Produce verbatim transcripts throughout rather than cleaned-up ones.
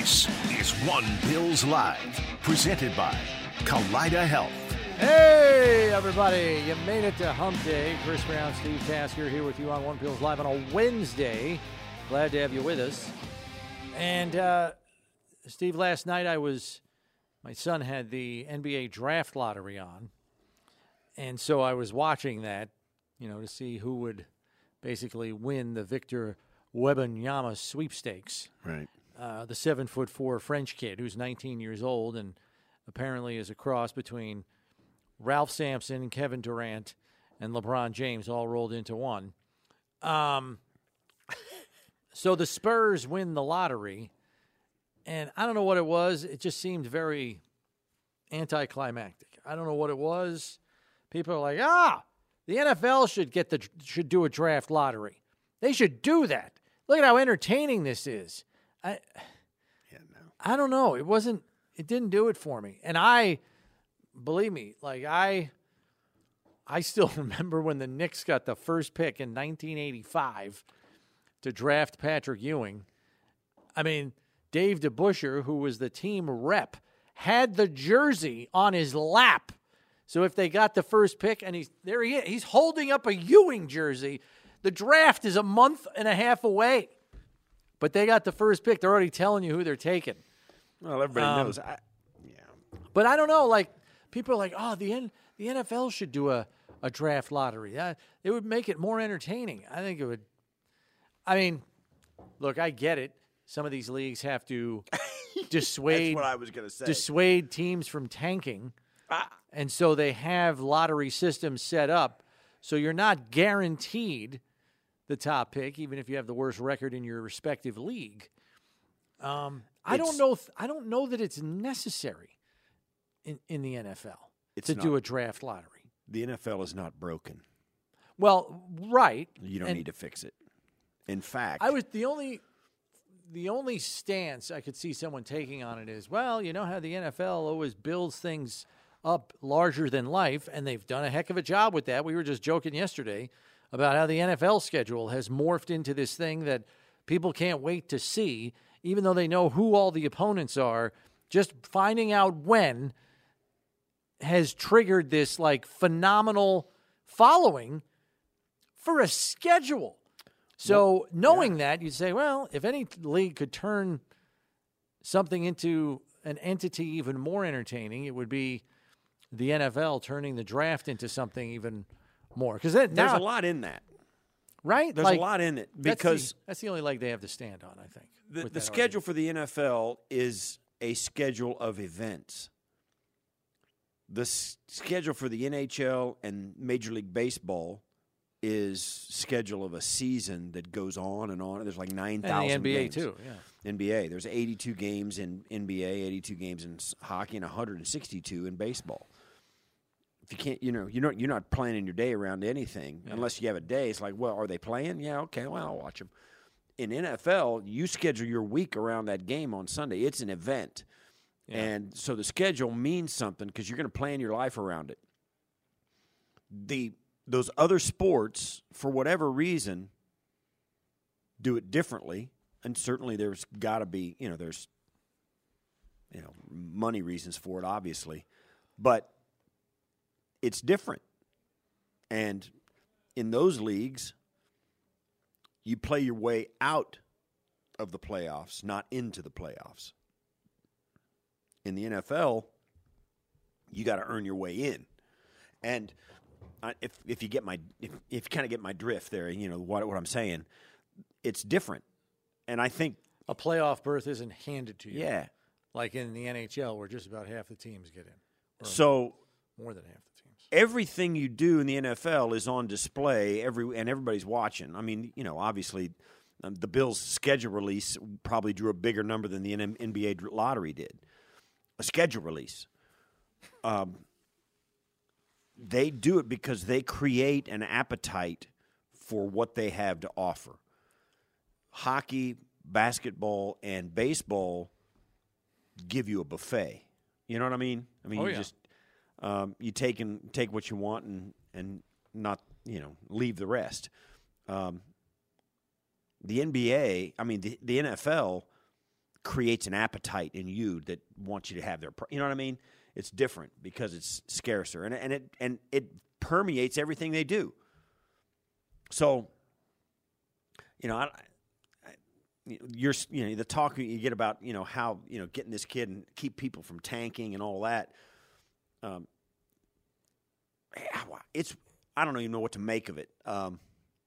This is One Bills Live, presented by Kaleida Health. Hey, everybody. You made it to Hump Day. Chris Brown, Steve Tasker here with you on One Bills Live on a Wednesday. Glad to have you with us. And, uh, Steve, last night I was, my son had the N B A draft lottery on. And so I was watching that, you know, to see who would basically win the Victor Wembanyama sweepstakes. Right. Uh, the seven foot four French kid who's nineteen years old and apparently is a cross between Ralph Sampson and Kevin Durant and LeBron James all rolled into one. Um, so the Spurs win the lottery, and I don't know what it was. It just seemed very anticlimactic. I don't know what it was. People are like, ah, the N F L should get the should do a draft lottery. They should do that. Look at how entertaining this is. I, yeah, no. I don't know. It wasn't. It didn't do it for me. And I, believe me, like I, I still remember when the Knicks got the first pick in nineteen eighty-five to draft Patrick Ewing. I mean, Dave DeBusschere, who was the team rep, had the jersey on his lap. So if they got the first pick, and he's there, he is, he's holding up a Ewing jersey. The draft is a month and a half away. But they got the first pick. They're already telling you who they're taking. Well, everybody Um, knows. I, yeah. But I don't know. Like, people are like, oh, the N- the N F L should do a, a draft lottery. That, it would make it more entertaining. I think it would. I mean, look, I get it. Some of these leagues have to dissuade, That's what I was going to say. dissuade teams from tanking. Ah. And so they have lottery systems set up so you're not guaranteed the top pick, even if you have the worst record in your respective league. Um, I don't It's- know. If, I don't know that it's necessary in, in the N F L It's to not. do a draft lottery. The N F L is not broken. Well, right. You don't and need to fix it. In fact, I was the only the only stance I could see someone taking on it is, well, you know how the N F L always builds things up larger than life, and they've done a heck of a job with that. We were just joking yesterday about how the N F L schedule has morphed into this thing that people can't wait to see, even though they know who all the opponents are. Just finding out when has triggered this like phenomenal following for a schedule. So knowing that, you'd say, well, if any league could turn something into an entity even more entertaining, it would be the N F L turning the draft into something even more. Because there's now, a lot in that. right? There's Like, a lot in it that's because the, that's the only leg they have to stand on, I think. the, with the that schedule argument. for the N F L is a schedule of events. The s- schedule for the N H L and Major League Baseball is schedule of a season that goes on and on. There's like nine thousand and the N B A games. too. Yeah. N B A. There's eighty-two games in N B A, eighty-two games in s- hockey, and one hundred sixty-two in baseball. If you can't, you know, you're not you're not planning your day around anything Yeah. unless you have a day. It's like, well, are they playing? Yeah, okay, well, I'll watch them. In N F L, you schedule your week around that game on Sunday. It's an event, Yeah. and so the schedule means something because you're going to plan your life around it. The those other sports, for whatever reason, do it differently, and certainly there's got to be, you know, there's, you know, money reasons for it, obviously, but it's different. And in those leagues, you play your way out of the playoffs, not into the playoffs. In the N F L, you got to earn your way in. And I, if if you get my if, if you kind of get my drift there, you know what what I'm saying, it's different. And I think A playoff berth isn't handed to you. yeah. Like in the N H L, where just about half the teams get in. Or So more than half the teams. everything you do in the N F L is on display every and everybody's watching. I mean, you know, obviously um, the Bills' schedule release probably drew a bigger number than the N B A lottery did. A schedule release. Um, they do it because they create an appetite for what they have to offer. Hockey, basketball, and baseball give you a buffet. You know what I mean? I mean, Oh, you yeah. just um, you take and take what you want and and not you know leave the rest. Um, the N B A, I mean the the N F L creates an appetite in you that wants you to have their, you know what I mean? It's different because it's scarcer, and and it and it permeates everything they do. So, you know, I, I, you're you know the talk you get about you know how you know getting this kid and keep people from tanking and all that. Um, it's I don't even know what to make of it. Um,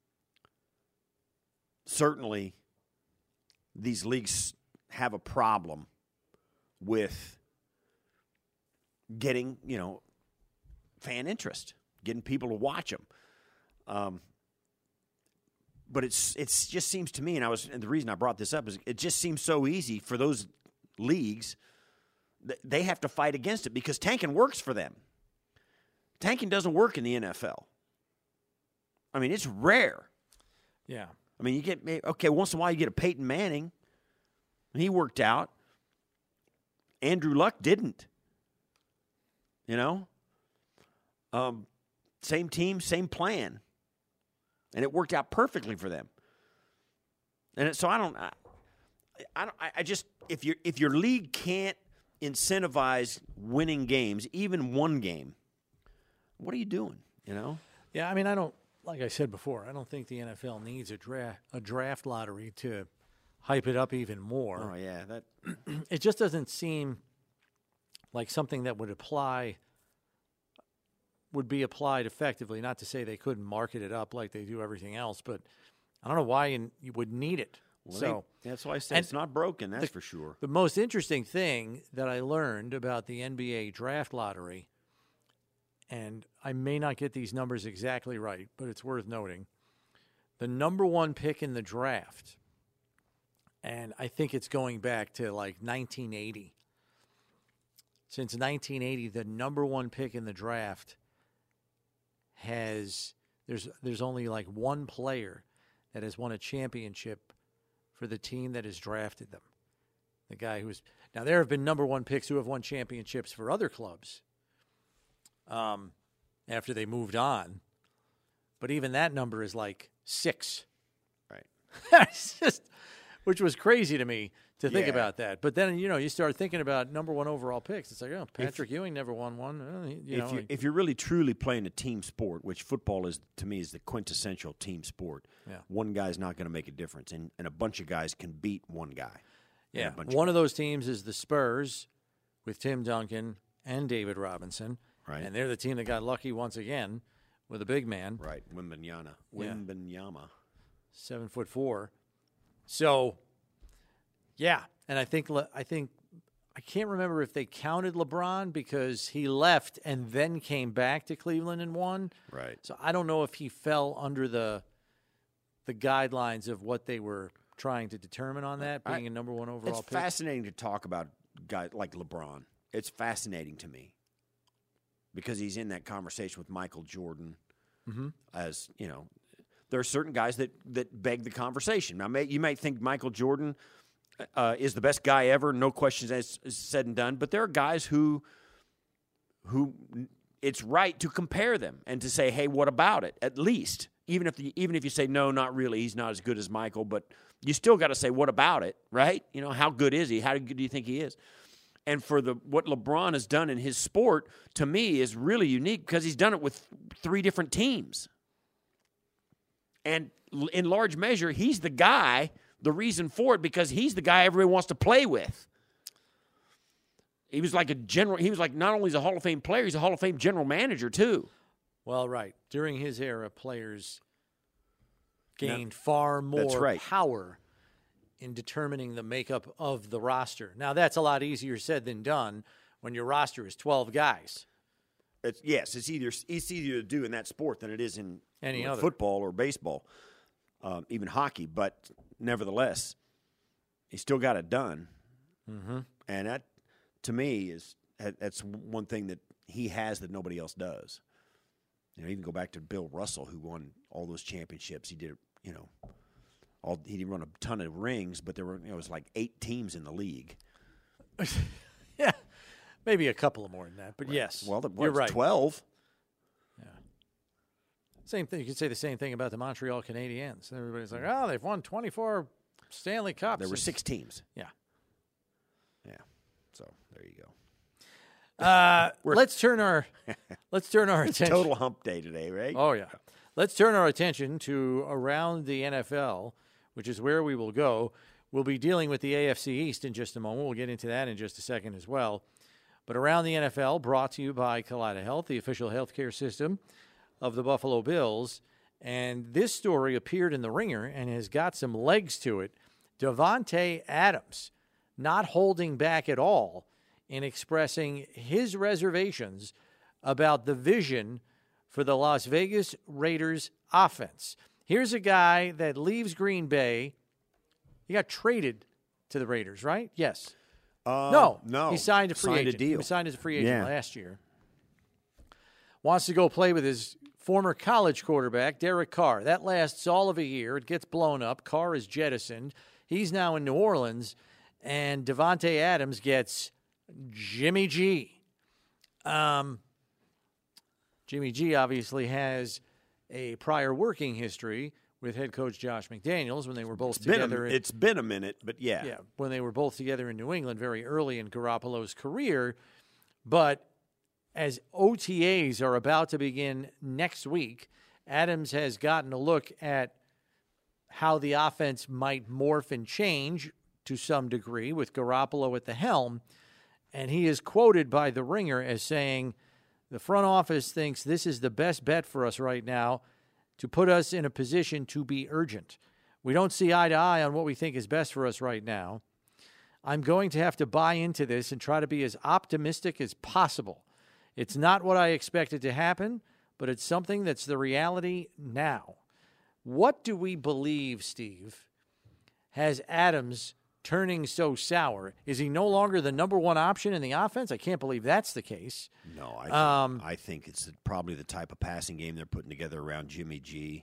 certainly, these leagues have a problem with getting, you know, fan interest, getting people to watch them. Um, but it's it's just seems to me, and I was and the reason I brought this up is it just seems so easy for those leagues that they have to fight against it because tanking works for them. Tanking doesn't work in the N F L. I mean, it's rare. Yeah. I mean, you get okay once in a while you get a Peyton Manning, and he worked out. Andrew Luck didn't. You know, um, same team, same plan, and it worked out perfectly for them. And it, so I don't, I, I don't, I just if your if your league can't incentivize winning games, even one game, what are you doing? You know? Yeah, I mean, I don't. Like I said before, I don't think the N F L needs a draft a draft lottery to hype it up even more. Oh yeah, that it just doesn't seem like something that would apply would be applied effectively. Not to say they couldn't market it up like they do everything else, but I don't know why you, you would need it. well, so they, that's why I said it's not broken. That's the, for sure. The most interesting thing that I learned about the N B A draft lottery, and I may not get these numbers exactly right, but it's worth noting, the number one pick in the draft, and I think it's going back to like nineteen eighty. Since nineteen eighty, the number one pick in the draft has there's there's only like one player that has won a championship for the team that has drafted them. The guy who's now there have been number one picks who have won championships for other clubs um, after they moved on, but even that number is like six. Right. It's just, which was crazy to me to think Yeah. about that. But then, you know, you start thinking about number one overall picks. It's like, oh, Patrick if, Ewing never won one. Well, he, you if, know, you're, like, if you're really truly playing a team sport, which football is, to me, is the quintessential team sport, yeah. one guy's not going to make a difference, and, and a bunch of guys can beat one guy. Yeah, one of, of those teams is the Spurs with Tim Duncan and David Robinson. Right. And they're the team that got lucky once again with a big man. Right, Wembanyama. Yeah. Wembanyama. Seven foot four. So, yeah, and I think I think I can't remember if they counted LeBron because he left and then came back to Cleveland and won. Right. So I don't know if he fell under the the guidelines of what they were trying to determine on that, being I, a number one overall it's pick. It's fascinating to talk about guys like LeBron. It's fascinating to me because he's in that conversation with Michael Jordan. Mm-hmm. As you know, there are certain guys that that beg the conversation. Now, may, you might think Michael Jordan uh, is the best guy ever, no questions as said and done. But there are guys who who it's right to compare them and to say, hey, what about it? At least, even if the, even if you say no, not really, he's not as good as Michael, but you still got to say, what about it, right? You know, how good is he? How good do you think he is? And for the what LeBron has done in his sport, to me, is really unique because he's done it with three different teams. And in large measure, he's the guy, the reason for it, because he's the guy everybody wants to play with. He was like a general. He was like not only is a Hall of Fame player, he's a Hall of Fame general manager too. Well, right. During his era, players gained now, far more right. power in determining the makeup of the roster. Now, that's a lot easier said than done when your roster is twelve guys. It's, yes, it's easier, it's easier to do in that sport than it is in any like other football or baseball, um, even hockey. But nevertheless, he still got it done. Mm-hmm. And that, to me, is that's one thing that he has that nobody else does. You know, even go back to Bill Russell, who won all those championships. He did, you know, all he didn't run a ton of rings, but there were, you know, it was like eight teams in the league. Yeah, maybe a couple of more than that, but right. yes, well, the, you're right. twelve. Yeah, same thing. You could say the same thing about the Montreal Canadiens. Everybody's like, oh, they've won twenty-four Stanley Cups. There were six teams. Yeah, So there you go. Uh, let's turn our let's turn our attention. Total hump day today, right? Oh yeah. Let's turn our attention to around the N F L, which is where we will go. We'll be dealing with the A F C East in just a moment. We'll get into that in just a second as well. But around the N F L, brought to you by Kaleida Health, the official healthcare system of the Buffalo Bills. And this story appeared in the Ringer and has got some legs to it. Davante Adams not holding back at all in expressing his reservations about the vision for the Las Vegas Raiders offense. Here's a guy that leaves Green Bay. He got traded to the Raiders, right? Yes. Uh, no. No. He signed a free signed agent. a deal. He signed as a free agent Yeah. last year. Wants to go play with his former college quarterback, Derek Carr. That lasts all of a year. It gets blown up. Carr is jettisoned. He's now in New Orleans, and Davante Adams gets Jimmy G. Um, Jimmy G obviously has a prior working history with head coach Josh McDaniels when they were both It's been, together. a, in, it's been a minute, but yeah. yeah, when they were both together in New England very early in Garoppolo's career. But as O T As are about to begin next week, Adams has gotten a look at how the offense might morph and change to some degree with Garoppolo at the helm. And he is quoted by The Ringer as saying, the front office thinks this is the best bet for us right now to put us in a position to be urgent. We don't see eye to eye on what we think is best for us right now. I'm going to have to buy into this and try to be as optimistic as possible. It's not what I expected to happen, but it's something that's the reality now. What do we believe, Steve, has Adams turning so sour? Is he no longer the number one option in the offense? I can't believe that's the case. No, I think, Um, I think it's probably the type of passing game they're putting together around Jimmy G.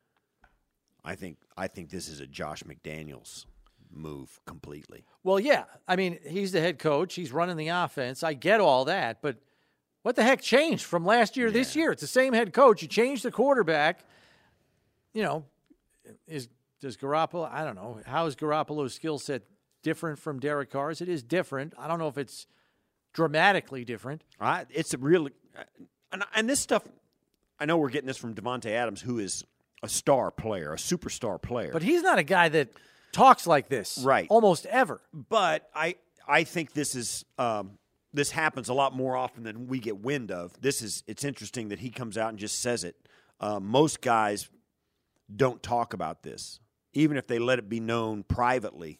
I think I think this is a Josh McDaniels move completely. Well, yeah. I mean, he's the head coach. He's running the offense. I get all that, but what the heck changed from last year to this Yeah. year? It's the same head coach. You changed the quarterback. You know, is does Garoppolo, I don't know, how is Garoppolo's skill set different from Derek Carr's? It is different. I don't know if it's dramatically different. I, it's a really and, and this stuff. I know we're getting this from Davante Adams, who is a star player, a superstar player. But he's not a guy that talks like this, Right. almost ever. But I I think this is um, this happens a lot more often than we get wind of. This is it's interesting that he comes out and just says it. Uh, most guys don't talk about this, even if they let it be known privately.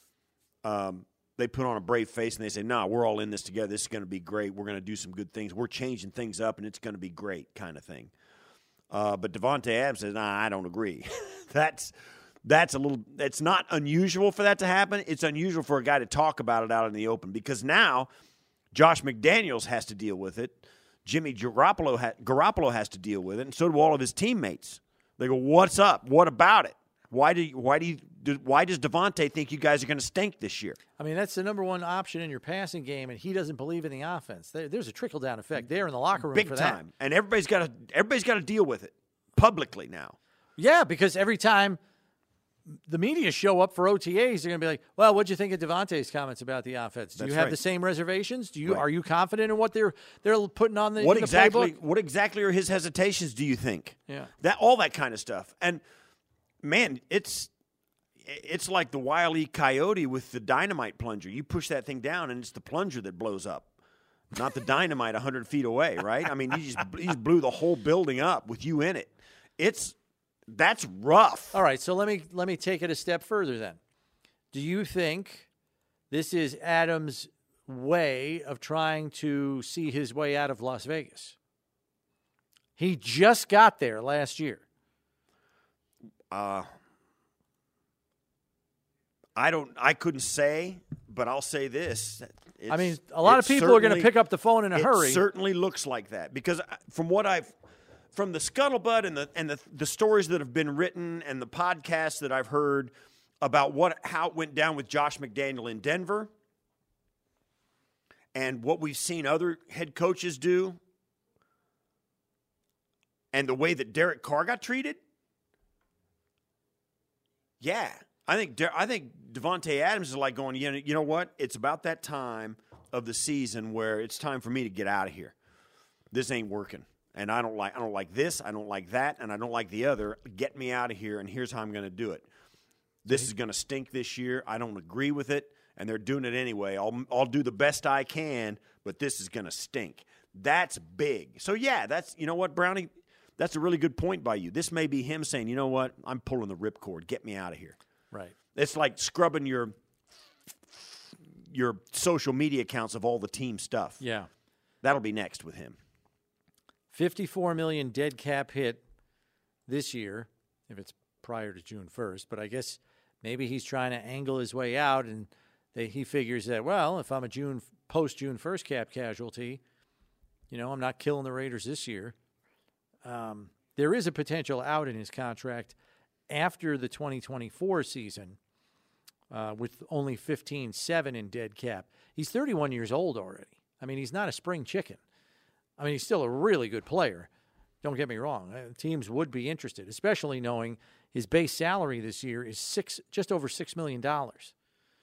Um, they put on a brave face and they say, "Nah, we're all in this together. This is going to be great. We're going to do some good things. We're changing things up, and it's going to be great," kind of thing. Uh, but Davante Adams says, "Nah, I don't agree." that's that's a little. It's not unusual for that to happen. It's unusual for a guy to talk about it out in the open because now Josh McDaniels has to deal with it. Jimmy Garoppolo ha- Garoppolo has to deal with it, and so do all of his teammates. They go, "What's up? What about it? Why do you, why do you, do, why does Davante think you guys are going to stink this year?" I mean, that's the number one option in your passing game, and he doesn't believe in the offense. There, there's a trickle down effect there in the locker room Big for time, that. and everybody's got to everybody's got to deal with it publicly now. Yeah, because every time the media show up for O T As, they're going to be like, "Well, what'd you think of Davante's comments about the offense? Do That's you have right. the same reservations? Do you Right. are you confident in what they're they're putting on the What in the exactly? playbook?" What exactly are his hesitations? Do you think? Yeah. that all that kind of stuff. And man, it's it's like the Wile E. Coyote with the dynamite plunger. You push that thing down, and it's the plunger that blows up, not the dynamite one hundred feet away. Right? I mean, you just you just blew the whole building up with you in it. It's that's rough. All right, so let me let me take it a step further then. Do you think this is Adams' way of trying to see his way out of Las Vegas? He just got there last year. Uh, I don't. I couldn't say, but I'll say this. It's, I mean, a lot of people are going to certainly- pick up the phone in a it hurry. certainly looks like that because from what I've, from the scuttlebutt and the and the the stories that have been written and the podcasts that I've heard about what how it went down with Josh McDaniel in Denver, and what we've seen other head coaches do, and the way that Derek Carr got treated. Yeah, I think I think Davante Adams is like going, you know, you know what? It's about that time. of the season where it's time for me to get out of here. This ain't working. And I don't like I don't like this, I don't like that, and I don't like the other. Get me out of here, and here's how I'm going to do it. This is going to stink this year. I don't agree with it, and they're doing it anyway. I'll I'll do the best I can, but this is going to stink. That's big. So, yeah, that's you know what, Brownie? That's a really good point by you. This may be him saying, you know what, I'm pulling the ripcord. Get me out of here. Right. It's like scrubbing your your social media accounts of all the team stuff. Yeah. That'll be next with him. fifty-four million dollars dead cap hit this year, if it's prior to June first. But I guess maybe he's trying to angle his way out, and they, he figures that, well, if I'm a June post-June first cap casualty, you know, I'm not killing the Raiders this year. Um, there is a potential out in his contract after the twenty twenty-four season uh, with only fifteen seven in dead cap. He's thirty-one years old already. I mean, he's not a spring chicken. I mean, he's still a really good player. Don't get me wrong. Uh, teams would be interested, especially knowing his base salary this year is six, just over six million dollars.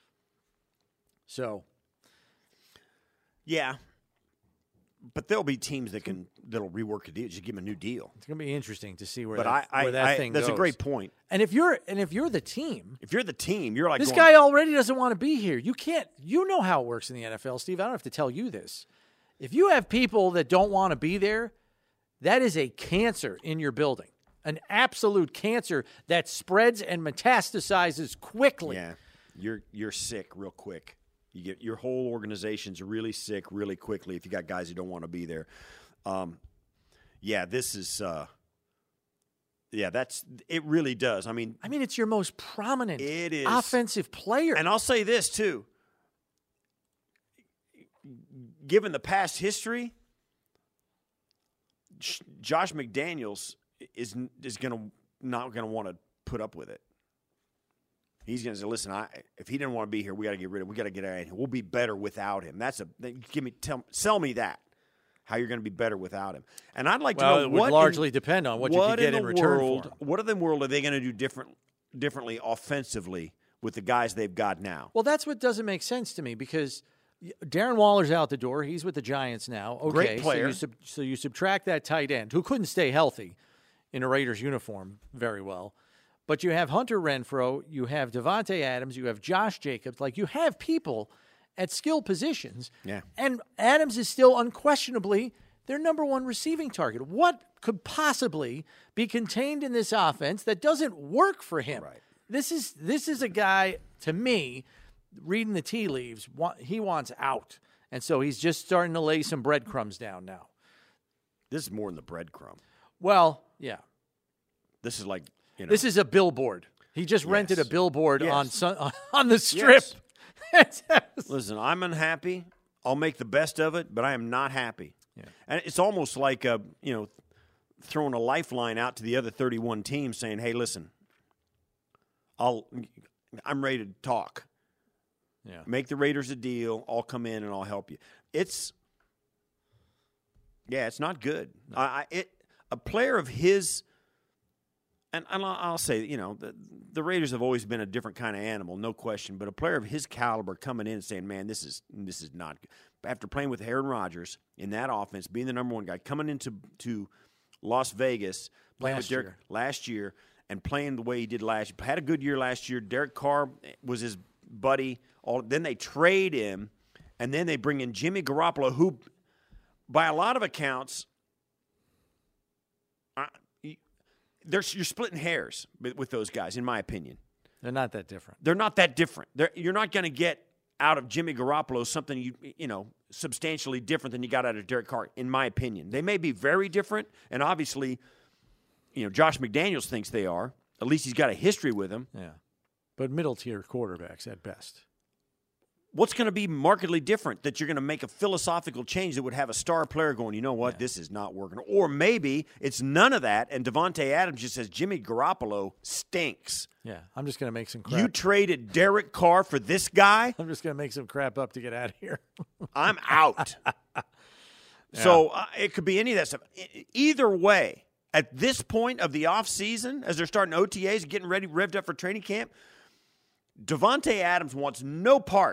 So, yeah, but there'll be teams that can that'll rework a deal, just give him a new deal. It's going to be interesting to see where but that, I, I, where that I, thing that's goes. a great point. And if you're and if you're the team, if you're the team, you're like this going, guy already doesn't want to be here. You can't. You know how it works in the N F L, Steve. I don't have to tell you this. If you have people that don't want to be there, that is a cancer in your building, an absolute cancer that spreads and metastasizes quickly. Yeah, you're you're sick real quick. You get your whole organization's really sick really quickly if you got guys who don't want to be there. Um, yeah, this is. Uh, yeah, that's it. Really does. I mean, I mean, it's your most prominent it is. offensive player. And I'll say this too. Given the past history, Josh McDaniels is is going to not going to want to put up with it. He's going to say, "Listen, I, if he didn't want to be here, we got to get rid of him. We got to get out of here. We'll be better without him." That's a give me tell sell me that how you're going to be better without him. And I'd like well, to know it would what largely in, depend on what, what you could get in, in, the return world, for him. What in the world are they going to do different differently offensively with the guys they've got now? Well, that's what doesn't make sense to me because Darren Waller's out the door. He's with the Giants now. Okay, Great player. So you, sub- so you subtract that tight end who couldn't stay healthy in a Raiders uniform very well. But you have Hunter Renfrow, you have Devontae Adams, you have Josh Jacobs. Like, you have people at skill positions. Yeah. And Adams is still unquestionably their number one receiving target. What could possibly be contained in this offense that doesn't work for him? Right. This is this is a guy, to me, reading the tea leaves, he wants out. And so he's just starting to lay some breadcrumbs down now. This is more than the breadcrumb. Well, yeah. This is like, you know. This is a billboard. He just Yes. rented a billboard Yes. on sun, on the strip. Yes. Listen, I'm unhappy. I'll make the best of it, but I am not happy. Yeah. And it's almost like, a, you know, throwing a lifeline out to the other thirty-one teams saying, hey, listen, I'll, I'm ready to talk. Yeah. Make the Raiders a deal. I'll come in and I'll help you. It's, yeah, it's not good. No. I, I, it a player of his, and, and I'll, I'll say, you know, the, the Raiders have always been a different kind of animal, no question. But a player of his caliber coming in and saying, "Man, this is this is not good." After playing with Aaron Rodgers in that offense, being the number one guy, coming into to Las Vegas, playing last with Derek year. last year, and playing the way he did last year, had a good year last year. Derek Carr was his buddy. All then they trade him, and then they bring in Jimmy Garoppolo, who, by a lot of accounts, uh, you're splitting hairs with those guys, in my opinion. They're not that different. They're not that different. They're, you're not going to get out of Jimmy Garoppolo something you you know substantially different than you got out of Derek Carr, in my opinion. They may be very different, and obviously, you know, Josh McDaniels thinks they are. At least he's got a history with him. Yeah, but middle-tier quarterbacks at best. What's going to be markedly different that you're going to make a philosophical change that would have a star player going, you know what, yeah. this is not working? Or maybe it's none of that, and Devontae Adams just says, Jimmy Garoppolo stinks. Yeah, I'm just going to make some crap. You traded Derek Carr for this guy? I'm just going to make some crap up to get out of here. I'm out. yeah. So uh, it could be any of that stuff. Either way, at this point of the offseason, as they're starting O T As, getting ready, revved up for training camp, Devontae Adams wants no part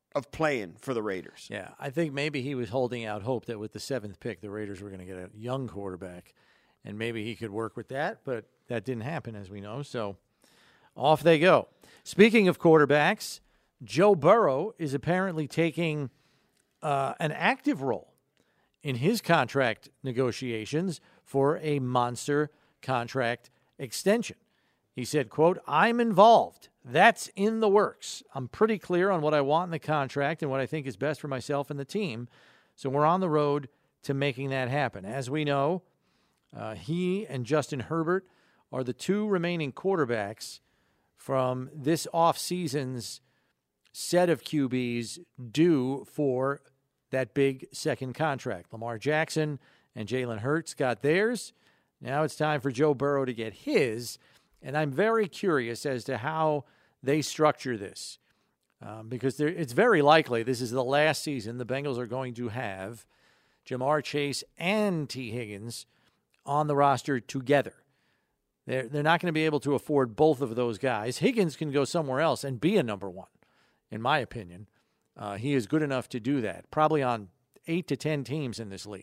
of playing for the Raiders. Yeah, I think maybe he was holding out hope that with the seventh pick, the Raiders were going to get a young quarterback, and maybe he could work with that, but that didn't happen, as we know. So off they go. Speaking of quarterbacks, Joe Burrow is apparently taking uh, an active role in his contract negotiations for a monster contract extension. He said, quote, "I'm involved. That's in the works. I'm pretty clear on what I want in the contract and what I think is best for myself and the team. So we're on the road to making that happen." As we know, uh, he and Justin Herbert are the two remaining quarterbacks from this offseason's set of Q Bs due for that big second contract. Lamar Jackson and Jalen Hurts got theirs. Now it's time for Joe Burrow to get his. And I'm very curious as to how they structure this, um, because it's very likely this is the last season the Bengals are going to have Jamar Chase and T. Higgins on the roster together. They're, they're not going to be able to afford both of those guys. Higgins can go somewhere else and be a number one, in my opinion. Uh, he is good enough to do that, probably on eight to ten teams in this league.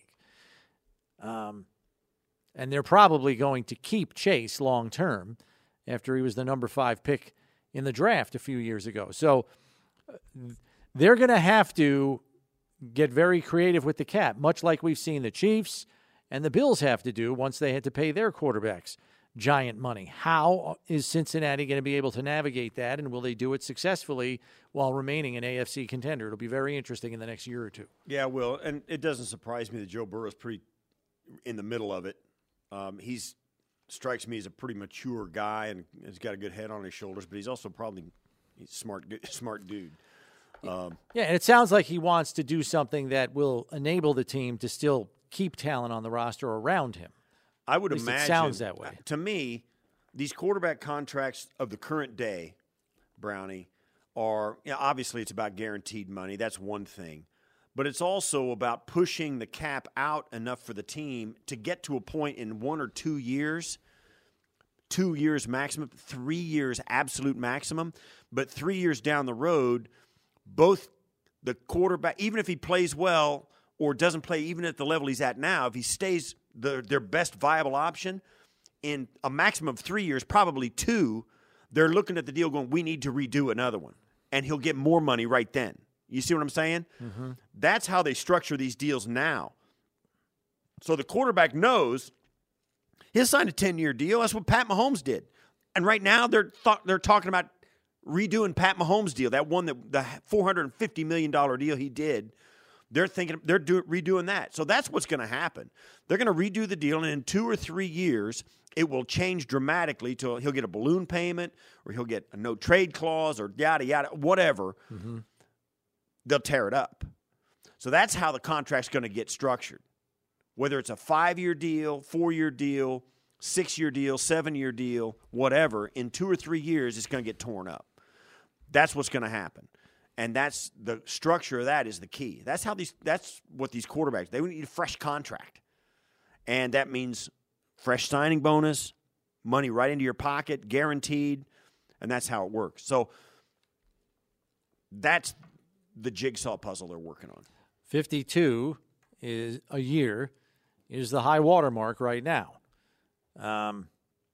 Um, and they're probably going to keep Chase long term after he was the number five pick in the draft a few years ago. So they're going to have to get very creative with the cap, much like we've seen the Chiefs and the Bills have to do once they had to pay their quarterbacks giant money. How is Cincinnati going to be able to navigate that, and will they do it successfully while remaining an A F C contender? It'll be very interesting in the next year or two. Yeah, Will, and it doesn't surprise me that Joe Burrow is pretty in the middle of it. Um, he's strikes me as a pretty mature guy and has got a good head on his shoulders, but he's also probably he's smart, smart dude. Um, yeah, and it sounds like he wants to do something that will enable the team to still keep talent on the roster around him. I would At least imagine. It sounds that way. To me, these quarterback contracts of the current day, Brownie, are you know, obviously it's about guaranteed money. That's one thing. But it's also about pushing the cap out enough for the team to get to a point in one or two years, two years maximum, three years absolute maximum. But three years down the road, both the quarterback, even if he plays well or doesn't play even at the level he's at now, if he stays the, their best viable option, in a maximum of three years, probably two, they're looking at the deal going, we need to redo another one. And he'll get more money right then. You see what I'm saying? Mm-hmm. That's how they structure these deals now. So the quarterback knows he'll sign a ten-year deal. That's what Pat Mahomes did. And right now they're th- they're talking about redoing Pat Mahomes' deal, that one that the four hundred fifty million dollars deal he did. They're thinking they're do, redoing that. So that's what's going to happen. They're going to redo the deal, and in two or three years, it will change dramatically to he'll get a balloon payment or he'll get a no-trade clause or yada, yada, whatever. Mm-hmm. They'll tear it up. So that's how the contract's going to get structured. Whether it's a five-year deal, four-year deal, six-year deal, seven-year deal, whatever, in two or three years, it's going to get torn up. That's what's going to happen. And that's the structure of that is the key. That's how these. That's what these quarterbacks, they need a fresh contract. And that means fresh signing bonus, money right into your pocket, guaranteed, and that's how it works. So that's the jigsaw puzzle they're working on. fifty-two is a year is the high water mark right now. Um,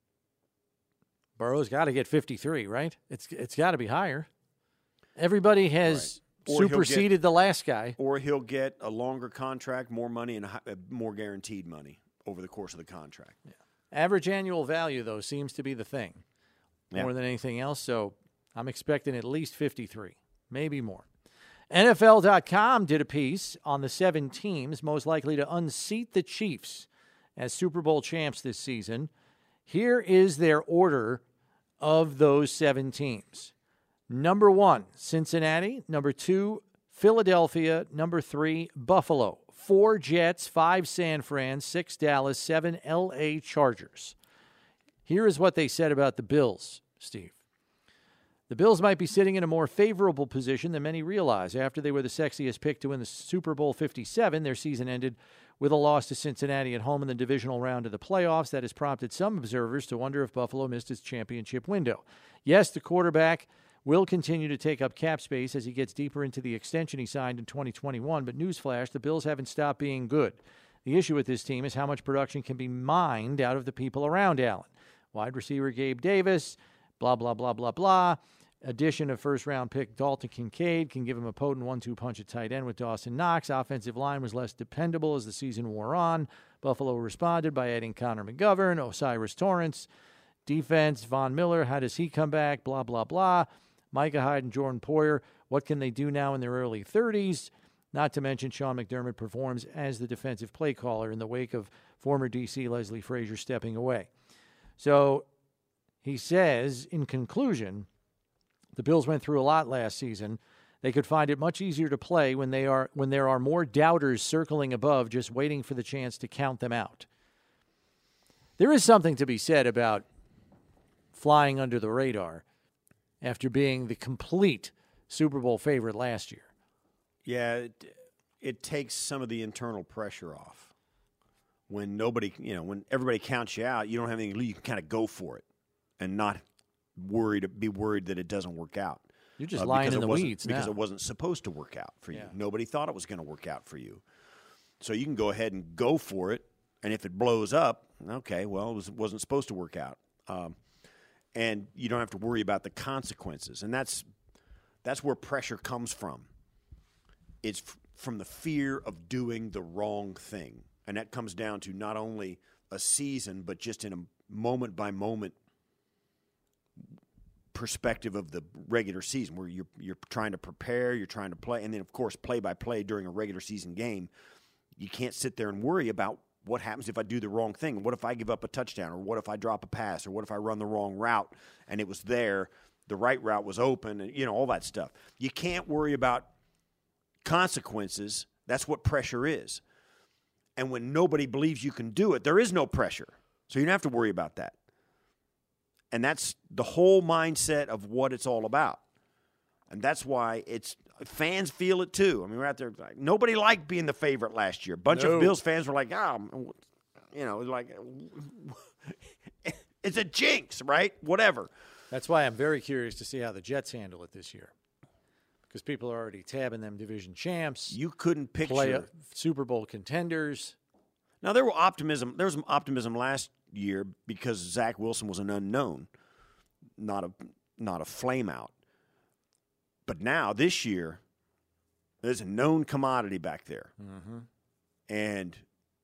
Burrow's got to get fifty-three, right? It's it's got to be higher. Everybody has right. superseded get, the last guy. Or he'll get a longer contract, more money, and more guaranteed money over the course of the contract. Yeah. Average annual value, though, seems to be the thing more yeah. than anything else. So I'm expecting at least fifty-three, maybe more. N F L dot com did a piece on the seven teams most likely to unseat the Chiefs as Super Bowl champs this season. Here is their order of those seven teams. Number one, Cincinnati. Number two, Philadelphia. Number three, Buffalo. Four Jets, five San Fran, six Dallas, seven L A Chargers. Here is what they said about the Bills, Steve. The Bills might be sitting in a more favorable position than many realize. After they were the sexiest pick to win the Super Bowl fifty-seven, their season ended with a loss to Cincinnati at home in the divisional round of the playoffs. That has prompted some observers to wonder if Buffalo missed its championship window. Yes, the quarterback will continue to take up cap space as he gets deeper into the extension he signed in twenty twenty-one. But newsflash, the Bills haven't stopped being good. The issue with this team is how much production can be mined out of the people around Allen. Wide receiver Gabe Davis, blah, blah, blah, blah, blah. Addition of first-round pick Dalton Kincaid can give him a potent one two punch at tight end with Dawson Knox. Offensive line was less dependable as the season wore on. Buffalo responded by adding Connor McGovern, Osiris Torrance. Defense, Von Miller, how does he come back? Blah, blah, blah. Micah Hyde and Jordan Poyer, what can they do now in their early thirties? Not to mention Sean McDermott performs as the defensive play caller in the wake of former D C Leslie Frazier stepping away. So he says, in conclusion, the Bills went through a lot last season. They could find it much easier to play when they are when there are more doubters circling above, just waiting for the chance to count them out. There is something to be said about flying under the radar after being the complete Super Bowl favorite last year. Yeah, it, it takes some of the internal pressure off. When nobody, you know, when everybody counts you out, you don't have anything to lose. You can kind of go for it and not worried, be worried that it doesn't work out. You're just uh, lying in the weeds because now. it wasn't supposed to work out for you. Yeah. Nobody thought it was going to work out for you. So you can go ahead and go for it, and if it blows up, okay, well, it was, wasn't supposed to work out. Um, and you don't have to worry about the consequences. And that's that's where pressure comes from. It's f- from the fear of doing the wrong thing. And that comes down to not only a season, but just in a moment-by-moment perspective of the regular season, where you're you're trying to prepare, you're trying to play, and then, of course, play-by-play during a regular season game. You can't sit there and worry about what happens if I do the wrong thing. What if I give up a touchdown, or what if I drop a pass, or what if I run the wrong route and it was there, the right route was open, and, you know, all that stuff. You can't worry about consequences. That's what pressure is. And when nobody believes you can do it, there is no pressure. So you don't have to worry about that. And that's the whole mindset of what it's all about. And that's why it's fans feel it too. I mean, we're out there like, nobody liked being the favorite last year. A bunch no. of Bills fans were like, ah, oh, you know, like it's a jinx, right? Whatever. That's why I'm very curious to see how the Jets handle it this year, because people are already tabbing them division champs. You couldn't picture play Super Bowl contenders. Now there were optimism. There was some optimism last year because Zach Wilson was an unknown, not a not a flame out. But now this year, there's a known commodity back there, mm-hmm. and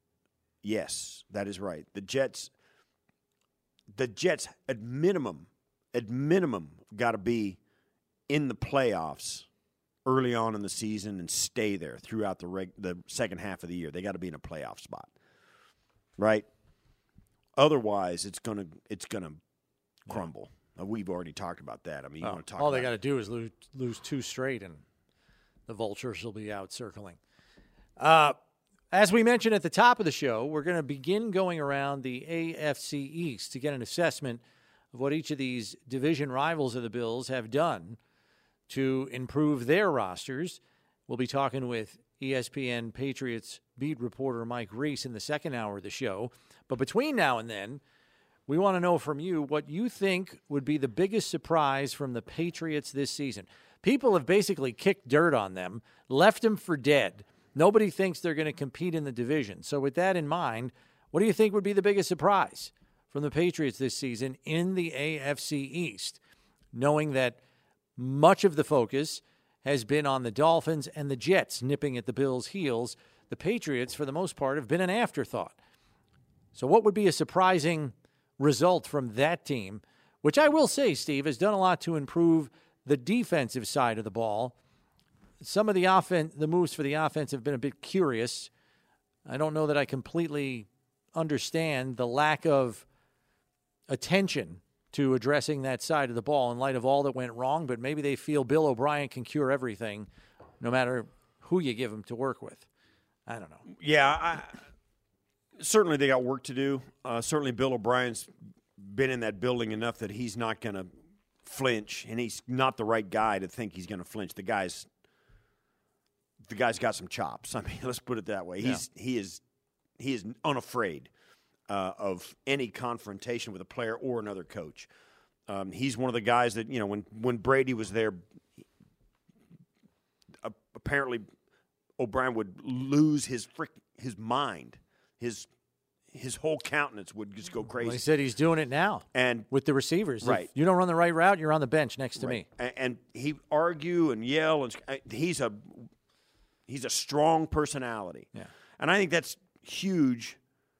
yes, that is right. The Jets, the Jets at minimum, at minimum, got to be in the playoffs early on in the season and stay there throughout the reg- the second half of the year. They got to be in a playoff spot, right? Otherwise, it's gonna it's gonna crumble. Uh, we've already talked about that. I mean, you Oh, want to talk all about they got to do is lose, lose two straight, and the vultures will be out circling. Uh, as we mentioned at the top of the show, we're going to begin going around the A F C East to get an assessment of what each of these division rivals of the Bills have done to improve their rosters. We'll be talking with E S P N Patriots beat reporter Mike Reese in the second hour of the show. But between now and then, we want to know from you what you think would be the biggest surprise from the Patriots this season. People have basically kicked dirt on them, left them for dead. Nobody thinks they're going to compete in the division. So with that in mind, what do you think would be the biggest surprise from the Patriots this season in the A F C East, knowing that much of the focus has been on the Dolphins and the Jets nipping at the Bills' heels? The Patriots, for the most part, have been an afterthought. So what would be a surprising result from that team, which I will say, Steve, has done a lot to improve the defensive side of the ball? Some of the offen- the moves for the offense have been a bit curious. I don't know that I completely understand the lack of attention to addressing that side of the ball in light of all that went wrong, but maybe they feel Bill O'Brien can cure everything no matter who you give him to work with. I don't know. Yeah, I, certainly they got work to do. Uh, certainly Bill O'Brien's been in that building enough that he's not going to flinch, and he's not the right guy to think he's going to flinch. The guy's the guy's got some chops. I mean, let's put it that way. He's yeah. he is he is unafraid uh, of any confrontation with a player or another coach. Um, he's one of the guys that, you know, when, when Brady was there, uh, apparently O'Brien would lose his frick, his mind. His his whole countenance would just go crazy. Well, he said he's doing it now and with the receivers. Right. If you don't run the right route, you're on the bench next to right. me. And, and he argue and yell, and he's a he's a strong personality. Yeah. And I think that's huge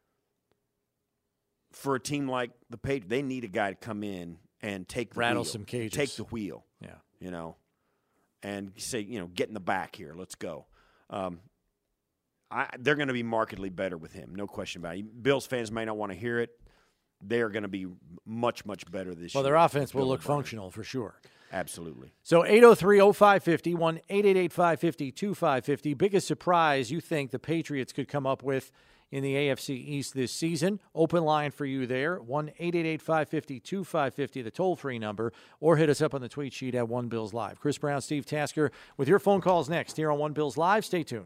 for a team like the Patriots. They need a guy to come in and take the rattle wheel, some cages, take the wheel. Yeah, you know, and say, you know, get in the back here. Let's go. Um, I, they're going to be markedly better with him, no question about it. Bills fans may not want to hear it. They are going to be much, much better this well, year. Well, their offense will Bill look O'Brien. functional for sure. Absolutely. So eight oh three oh five five oh, one eight eight eight five five oh two five five oh. Biggest surprise you think the Patriots could come up with in the A F C East this season? Open line for you there, one eight eight eight five five oh two five five oh, the toll-free number, or hit us up on the tweet sheet at One Bills Live. Chris Brown, Steve Tasker with your phone calls next here on One Bills Live. Stay tuned.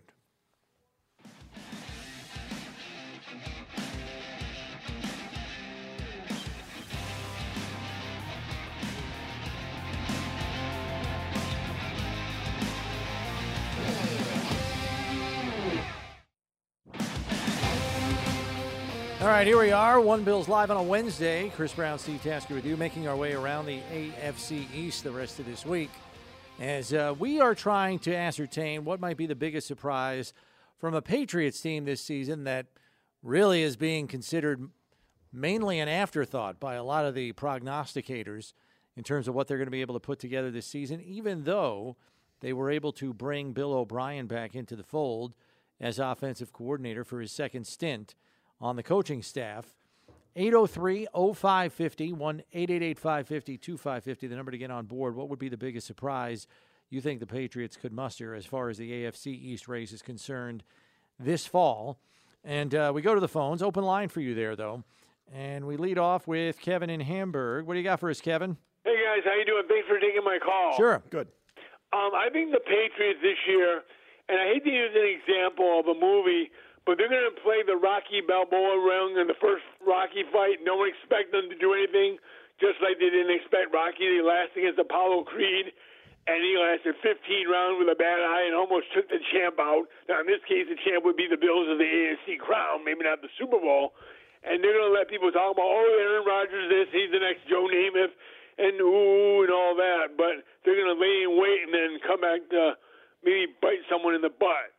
All right, here we are, One Bills Live on a Wednesday. Chris Brown, Steve Tasker with you, making our way around the A F C East the rest of this week as uh, we are trying to ascertain what might be the biggest surprise from a Patriots team this season that really is being considered mainly an afterthought by a lot of the prognosticators in terms of what they're going to be able to put together this season, even though they were able to bring Bill O'Brien back into the fold as offensive coordinator for his second stint on the coaching staff. eight oh three oh five five oh, one eight eight eight five five oh two five five oh, the number to get on board. What would be the biggest surprise you think the Patriots could muster as far as the A F C East race is concerned this fall? And uh, we go to the phones. Open line for you there, though. And we lead off with Kevin in Hamburg. What do you got for us, Kevin? Hey, guys. How you doing? Thanks for taking my call. Sure. Good. Um, I think the Patriots this year, and I hate to use an example of a movie, but they're going to play the Rocky Balboa ring in the first Rocky fight. No one expect them to do anything, just like they didn't expect Rocky to last against Apollo Creed, and he lasted fifteen rounds with a bad eye and almost took the champ out. Now, in this case, the champ would be the Bills of the A F C crown, maybe not the Super Bowl. And they're going to let people talk about, oh, Aaron Rodgers this, he's the next Joe Namath, and ooh, and all that. But they're going to lay in wait and then come back to maybe bite someone in the butt.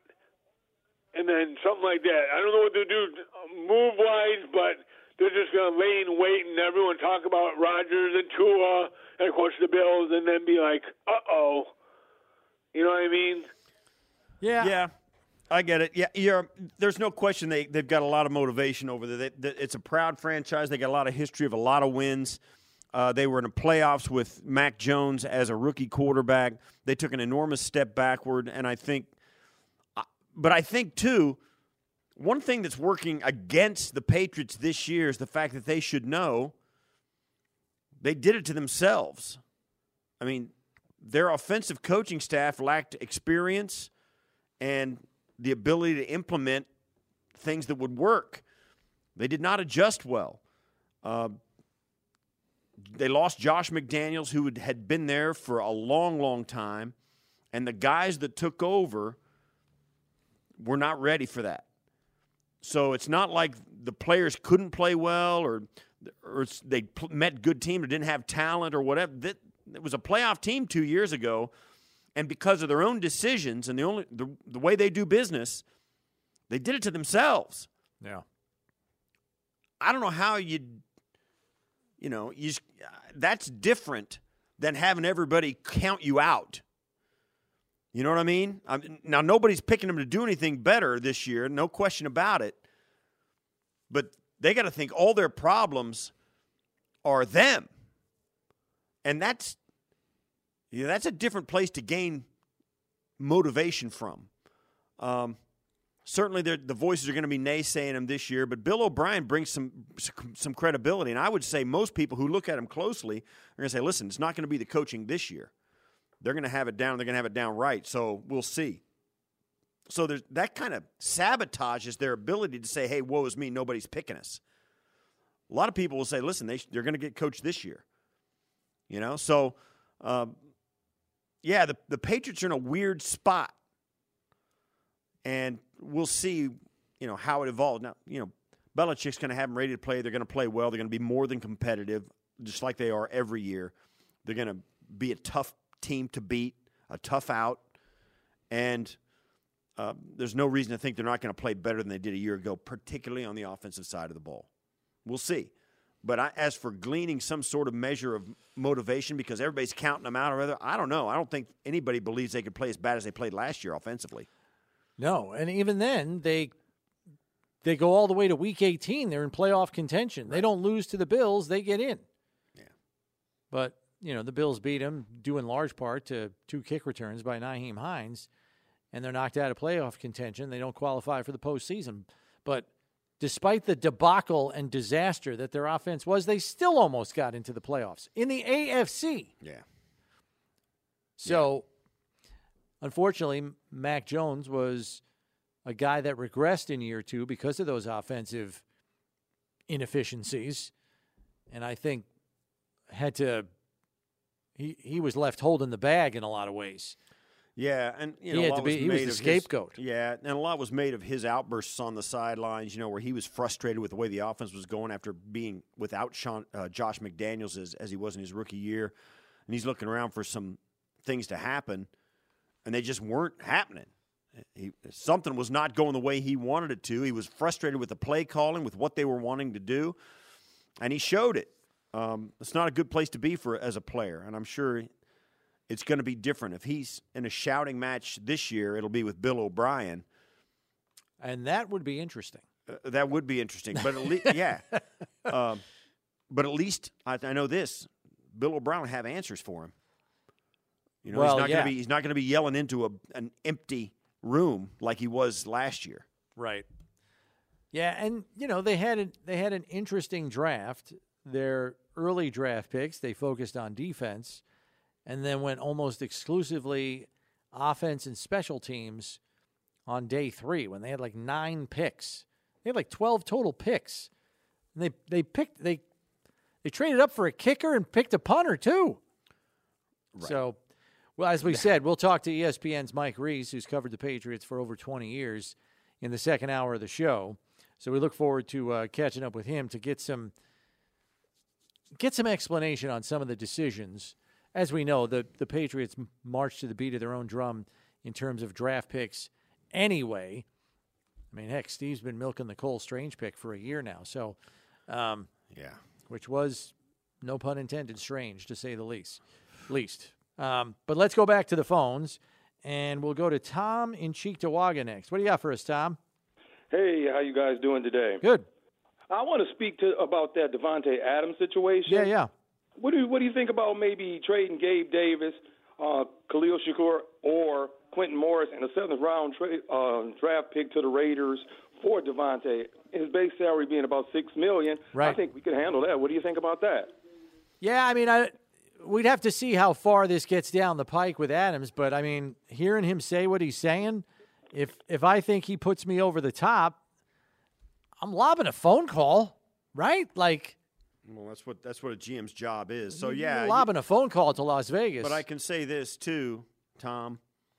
And then something like that. I don't know what they'll do move-wise, but they're just going to lay in wait and everyone talk about Rodgers and Tua and, of course, the Bills, and then be like, uh-oh. You know what I mean? Yeah. Yeah, I get it. Yeah, you're, there's no question they, they've got a lot of motivation over there. They, they, it's a proud franchise. They got a lot of history of a lot of wins. Uh, they were in the playoffs with Mac Jones as a rookie quarterback. They took an enormous step backward, and I think But I think, too, one thing that's working against the Patriots this year is the fact that they should know they did it to themselves. I mean, their offensive coaching staff lacked experience and the ability to implement things that would work. They did not adjust well. Uh, they lost Josh McDaniels, who had been there for a long, long time, and the guys that took over we're not ready for that. So it's not like the players couldn't play well or or they pl- met good team or didn't have talent or whatever. That, it was a playoff team two years ago, and because of their own decisions and the only the, the way they do business, they did it to themselves. Yeah. I don't know how you, you know, you that's different than having everybody count you out. You know what I mean? I'm, now, nobody's picking them to do anything better this year, no question about it. But they got to think all their problems are them. And that's, you know, that's a different place to gain motivation from. Um, certainly, the voices are going to be naysaying him this year, but Bill O'Brien brings some some credibility. And I would say most people who look at him closely are going to say, listen, it's not going to be the coaching this year. They're going to have it down. They're going to have it down right. So we'll see. So there's, that kind of sabotages their ability to say, hey, woe is me, nobody's picking us. A lot of people will say, listen, they, they're going to get coached this year. You know, so um, yeah, the the Patriots are in a weird spot, and we'll see, you know, how it evolves. Now, you know, Belichick's going to have them ready to play. They're going to play well. They're going to be more than competitive, just like they are every year. They're going to be a tough team to beat, a tough out, and uh, there's no reason to think they're not going to play better than they did a year ago, particularly on the offensive side of the ball. We'll see. But I, as for gleaning some sort of measure of motivation because everybody's counting them out or other, I don't know. I don't think anybody believes they could play as bad as they played last year offensively. No, and even then, they they go all the way to week eighteen. They're in playoff contention. Right. They don't lose to the Bills. They get in. Yeah. But, you know, the Bills beat them due in large part to two kick returns by Nyheim Hines, and they're knocked out of playoff contention. They don't qualify for the postseason. But despite the debacle and disaster that their offense was, they still almost got into the playoffs in the A F C. Yeah. So, yeah. Unfortunately, Mac Jones was a guy that regressed in year two because of those offensive inefficiencies. And I think had to he, – he was left holding the bag in a lot of ways. Yeah, and you know, he, a had lot to be, was he was made the of scapegoat. His, yeah, and a lot was made of his outbursts on the sidelines. You know, where he was frustrated with the way the offense was going after being without Sean, uh, Josh McDaniels as, as he was in his rookie year, and he's looking around for some things to happen, and they just weren't happening. He, something was not going the way he wanted it to. He was frustrated with the play calling, with what they were wanting to do, and he showed it. Um, it's not a good place to be for as a player, and I'm sure it's going to be different. If he's in a shouting match this year, it'll be with Bill O'Brien. And that would be interesting. Uh, that would be interesting. But at least, yeah. Um, but at least I, I know this: Bill O'Brien will have answers for him. You know, well, he's not yeah. going to be he's not going to be yelling into a, an empty room like he was last year. Right. Yeah, and you know they had a, they had an interesting draft. Their early draft picks, they focused on defense, and then went almost exclusively offense and special teams on day three when they had like nine picks. They had like twelve total picks. And they they picked they they traded up for a kicker and picked a punter too. Right. So, well, as we said, we'll talk to E S P N's Mike Reese, who's covered the Patriots for over twenty years, in the second hour of the show. So we look forward to uh, catching up with him to get some get some explanation on some of the decisions. As we know, the, the Patriots march to the beat of their own drum in terms of draft picks anyway. I mean, heck, Steve's been milking the Cole Strange pick for a year now. So, um, yeah, which was, no pun intended, strange to say the least. Least. Um, but let's go back to the phones, and we'll go to Tom in Cheektowaga next. What do you got for us, Tom? Hey, how you guys doing today? Good. I want to speak to about that Davante Adams situation. Yeah, yeah. What do you, what do you think about maybe trading Gabe Davis, uh, Khalil Shakur, or Quentin Morris in a seventh round tra- uh, draft pick to the Raiders for Davante? His base salary being about six million dollars. Right. I think we could handle that. What do you think about that? Yeah, I mean, I we'd have to see how far this gets down the pike with Adams, but I mean, hearing him say what he's saying, if if I think he puts me over the top, I'm lobbing a phone call, right? Like, well, that's what that's what a G M's job is. So yeah, you're lobbing you, a phone call to Las Vegas. But I can say this too, Tom.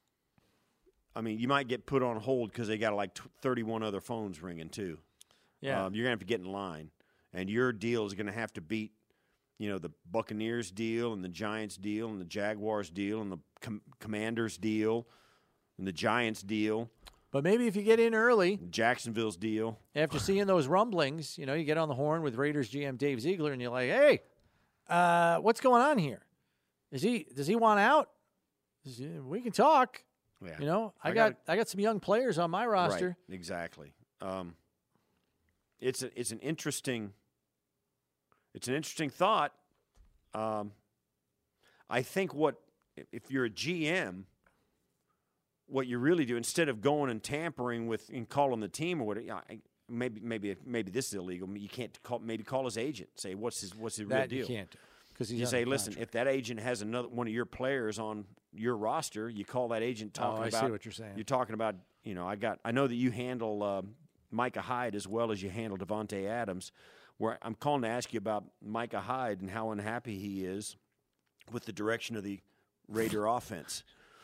I mean, you might get put on hold because they got like thirty-one other phones ringing too. Yeah, um, you're gonna have to get in line, and your deal is gonna have to beat, you know, the Buccaneers deal and the Giants deal and the Jaguars deal and the Com- Commanders deal and the Giants deal. But maybe if you get in early, Jacksonville's deal. After seeing those rumblings, you know, you get on the horn with Raiders G M Dave Ziegler, and you're like, "Hey, uh, what's going on here? Is he does he want out? Is he, we can talk." Yeah. You know, I, I got gotta, I got some young players on my roster. Right, exactly. Um, it's a, it's an interesting it's an interesting thought. Um, I think what if you're a G M. What you really do, instead of going and tampering with and calling the team or whatever, maybe maybe maybe this is illegal. You can't call, maybe call his agent, say what's his what's his That real deal. You can't, because you say, listen, contract. If that agent has another one of your players on your roster, you call that agent talking oh, I about. see what you're saying. You're talking about, you know, I got I know that you handle uh, Micah Hyde as well as you handle Davante Adams. Where I'm calling to ask you about Micah Hyde and how unhappy he is with the direction of the Raider offense,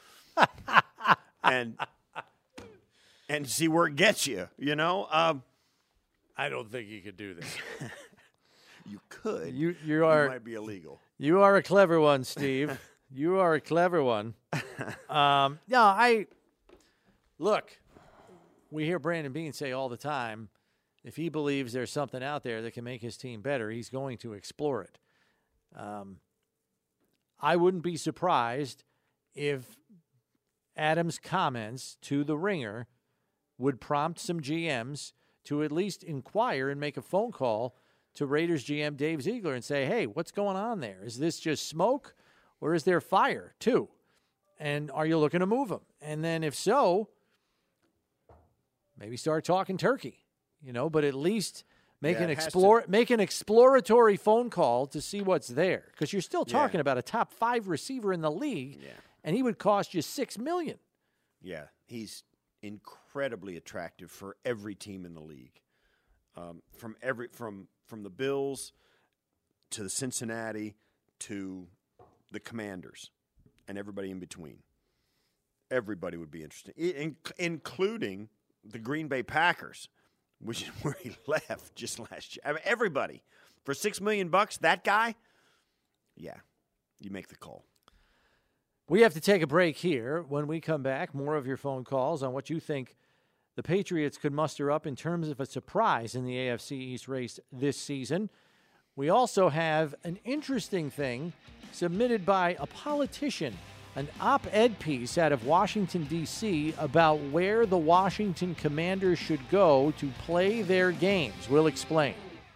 and and see where it gets you. You know, um, I don't think you could do this. you could. You you are it might be illegal. You are a clever one, Steve. You are a clever one. Um, no, I look. We hear Brandon Beane say all the time, if he believes there's something out there that can make his team better, he's going to explore it. Um, I wouldn't be surprised if Adams' comments to the Ringer would prompt some G Ms to at least inquire and make a phone call to Raiders G M Dave Ziegler and say, hey, what's going on there? Is this just smoke or is there fire too? And are you looking to move him? And then if so, maybe start talking turkey, you know, but at least make Yeah, an it has explore to- make an exploratory phone call to see what's there, because you're still talking Yeah. about a top five receiver in the league, Yeah. and he would cost you six million. Yeah, he's incredibly attractive for every team in the league. Um, from every from from the Bills to the Cincinnati to the Commanders and everybody in between. Everybody would be interested, I- in, including the Green Bay Packers, which is where he left just last year. I mean, everybody for six million bucks. That guy, yeah, you make the call. We have to take a break here. When we come back, more of your phone calls on what you think the Patriots could muster up in terms of a surprise in the A F C East race this season. We also have an interesting thing submitted by a politician, an op-ed piece out of Washington, D C about where the Washington Commanders should go to play their games. We'll explain.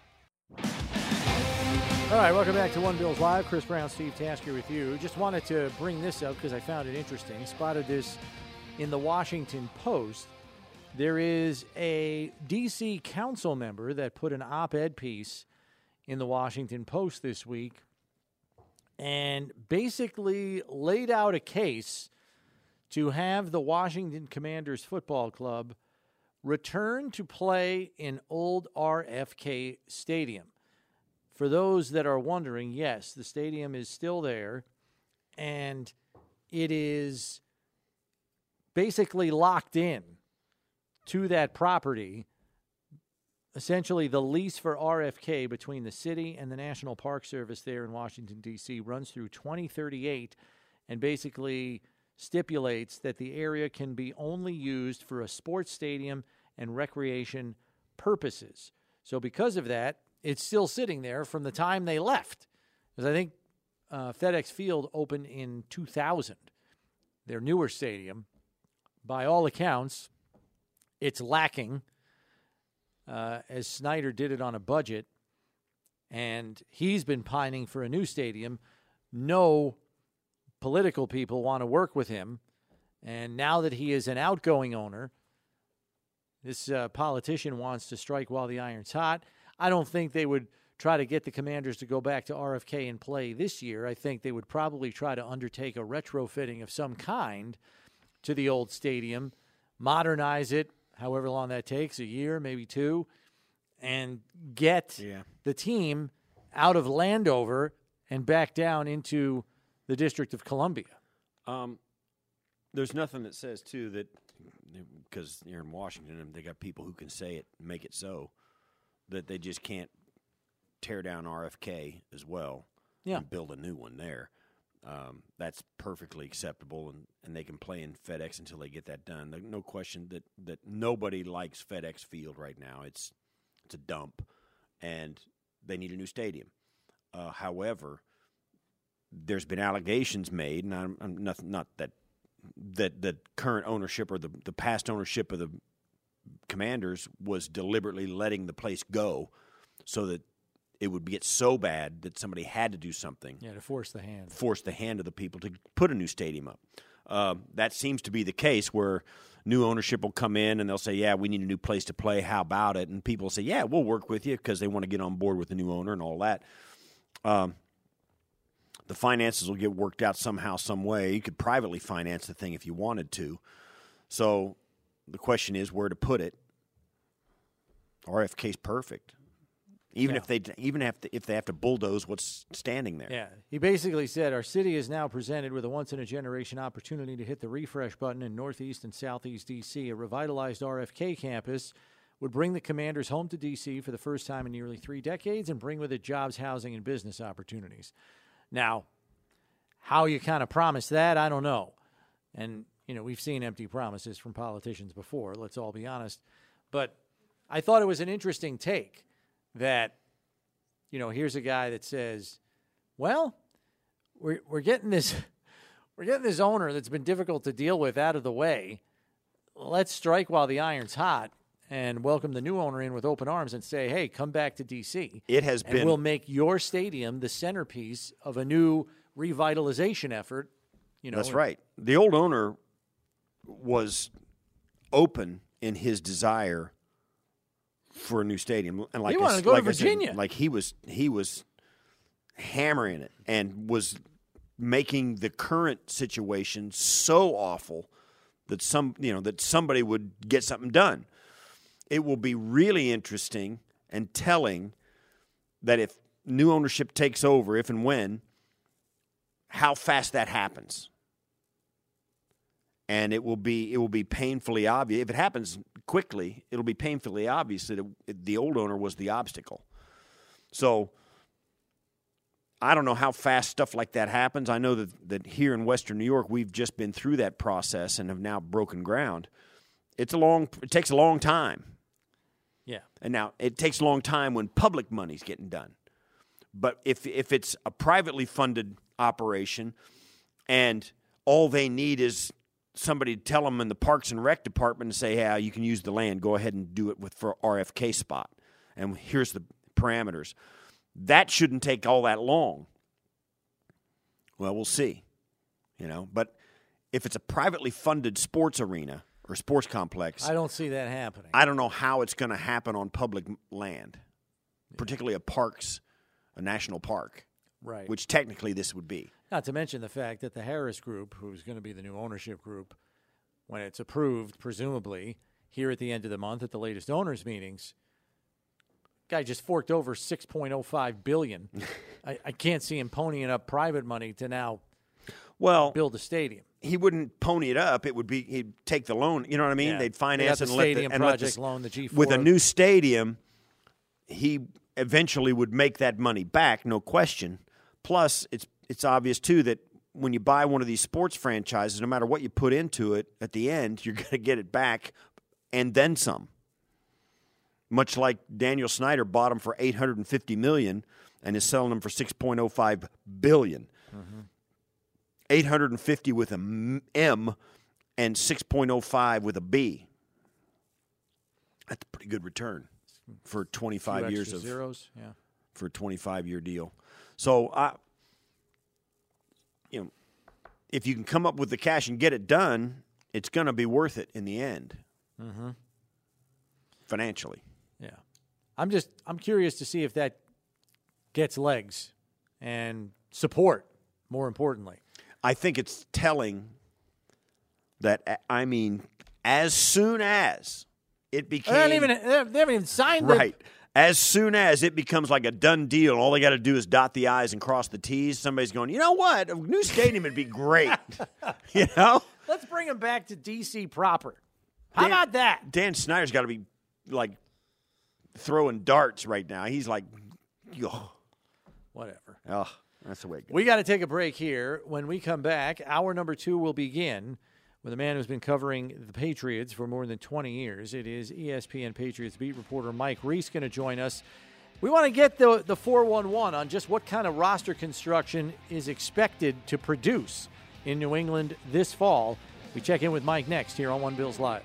All right, welcome back to One Bills Live. Chris Brown, Steve Tasker with you. Just wanted to bring this up because I found it interesting. Spotted this in the Washington Post. There is a D C council member that put an op-ed piece in the Washington Post this week and basically laid out a case to have the Washington Commanders Football Club return to play in old R F K Stadium. For those that are wondering, yes, the stadium is still there, and it is basically locked in to that property. Essentially, the lease for R F K between the city and the National Park Service there in Washington, D C runs through twenty thirty-eight and basically stipulates that the area can be only used for a sports stadium and recreation purposes. So because of that, it's still sitting there from the time they left. Because I think uh, FedEx Field opened in two thousand, their newer stadium. By all accounts, it's lacking, uh, as Snyder did it on a budget, and he's been pining for a new stadium. No political people want to work with him, and now that he is an outgoing owner, this uh, politician wants to strike while the iron's hot. I don't think they would try to get the Commanders to go back to R F K and play this year. I think they would probably try to undertake a retrofitting of some kind to the old stadium, modernize it, however long that takes, a year, maybe two, and get Yeah. the team out of Landover and back down into the District of Columbia. Um, there's nothing that says, too, that because you're in Washington and they got people who can say it and make it so, that they just can't tear down R F K as well Yeah. and build a new one there. Um, that's perfectly acceptable, and, and they can play in FedEx until they get that done. There's no question that, that nobody likes FedEx Field right now. It's it's a dump, and they need a new stadium. Uh, however, there's been allegations made, and I'm, I'm not, not that that the current ownership or the, the past ownership of the Commanders was deliberately letting the place go so that it would get so bad that somebody had to do something. Yeah, to force the hand. Force the hand of the people to put a new stadium up. Uh, that seems to be the case where new ownership will come in and they'll say, yeah, we need a new place to play. How about it? And people will say, yeah, we'll work with you because they want to get on board with the new owner and all that. Um, the finances will get worked out somehow, some way. You could privately finance the thing if you wanted to. So the question is where to put it. R F K's perfect. even Yeah. if they even have to, if they have to bulldoze what's standing there. Yeah. He basically said, our city is now presented with a once-in-a-generation opportunity to hit the refresh button in Northeast and Southeast D C. A revitalized R F K campus would bring the Commanders home to D C for the first time in nearly three decades and bring with it jobs, housing, and business opportunities. Now, how you kind of promise that, I don't know. And, you know, we've seen empty promises from politicians before, let's all be honest. But I thought it was an interesting take that, you know, here's a guy that says, well, we're we're getting this we're getting this owner that's been difficult to deal with out of the way. Let's strike while the iron's hot and welcome the new owner in with open arms and say, hey, come back to D C. It has and been. we'll make your stadium the centerpiece of a new revitalization effort. You know, That's right. The old owner was open in his desire for a new stadium, and like He I wanted s- to go to like I said, Virginia. like he was he was hammering it and was making the current situation so awful that some you know that somebody would get something done. It will be really interesting and telling that if new ownership takes over, if and when, how fast that happens. And it will be it will be painfully obvious. If it happens quickly, it'll be painfully obvious that it, the old owner was the obstacle. So I don't know how fast stuff like that happens. I know that, that here in Western New York, we've just been through that process and have now broken ground. It's a long. It takes a long time. yeah. And now it takes a long time when public money's getting done. But if if it's a privately funded operation and all they need is somebody to tell them in the Parks and Rec department and say, hey, you can use the land, go ahead and do it with for R F K spot. And here's the parameters. That shouldn't take all that long. Well, we'll see. You know, but if it's a privately funded sports arena or sports complex, I don't see that happening. I don't know how it's going to happen on public land, particularly a parks, a national park, right. which technically this would be. Not to mention the fact that the Harris Group, who's going to be the new ownership group, when it's approved, presumably, here at the end of the month at the latest owners' meetings, guy just forked over six point oh five billion dollars. I, I can't see him ponying up private money to now Well, build a stadium. he wouldn't pony it up. It would be he'd take the loan. You know what I mean? Yeah. They'd finance They got and the let the stadium and let project the, loan, the G four. with a new stadium. He eventually would make that money back, no question. Plus, it's it's obvious too that when you buy one of these sports franchises, no matter what you put into it, at the end you're going to get it back and then some. Much like Daniel Snyder bought them for eight hundred fifty million dollars and is selling them for six point oh five billion dollars. Mm-hmm. eight hundred fifty with a M and six point oh five with a B. That's a pretty good return for twenty-five years of zeros. Yeah. for a twenty-five year deal. So I, you know, if you can come up with the cash and get it done, it's going to be worth it in the end, Mm-hmm. financially. Yeah. I'm just I'm curious to see if that gets legs and support, more importantly. I think it's telling that, I mean, as soon as it became They haven't even, they haven't even signed the right. As soon as it becomes like a done deal, all they got to do is dot the I's and cross the T's, somebody's going, you know what? A new stadium would be great. You know? Let's bring him back to D C proper. How Dan- about that? Dan Snyder's got to be, like, throwing darts right now. He's like, oh, Whatever. oh that's the way it goes. We got to take a break here. When we come back, hour number two will begin with a man who's been covering the Patriots for more than twenty years. It is E S P N Patriots beat reporter Mike Reese going to join us. We want to get the the four one one on just what kind of roster construction is expected to produce in New England this fall. We check in with Mike next here on One Bills Live.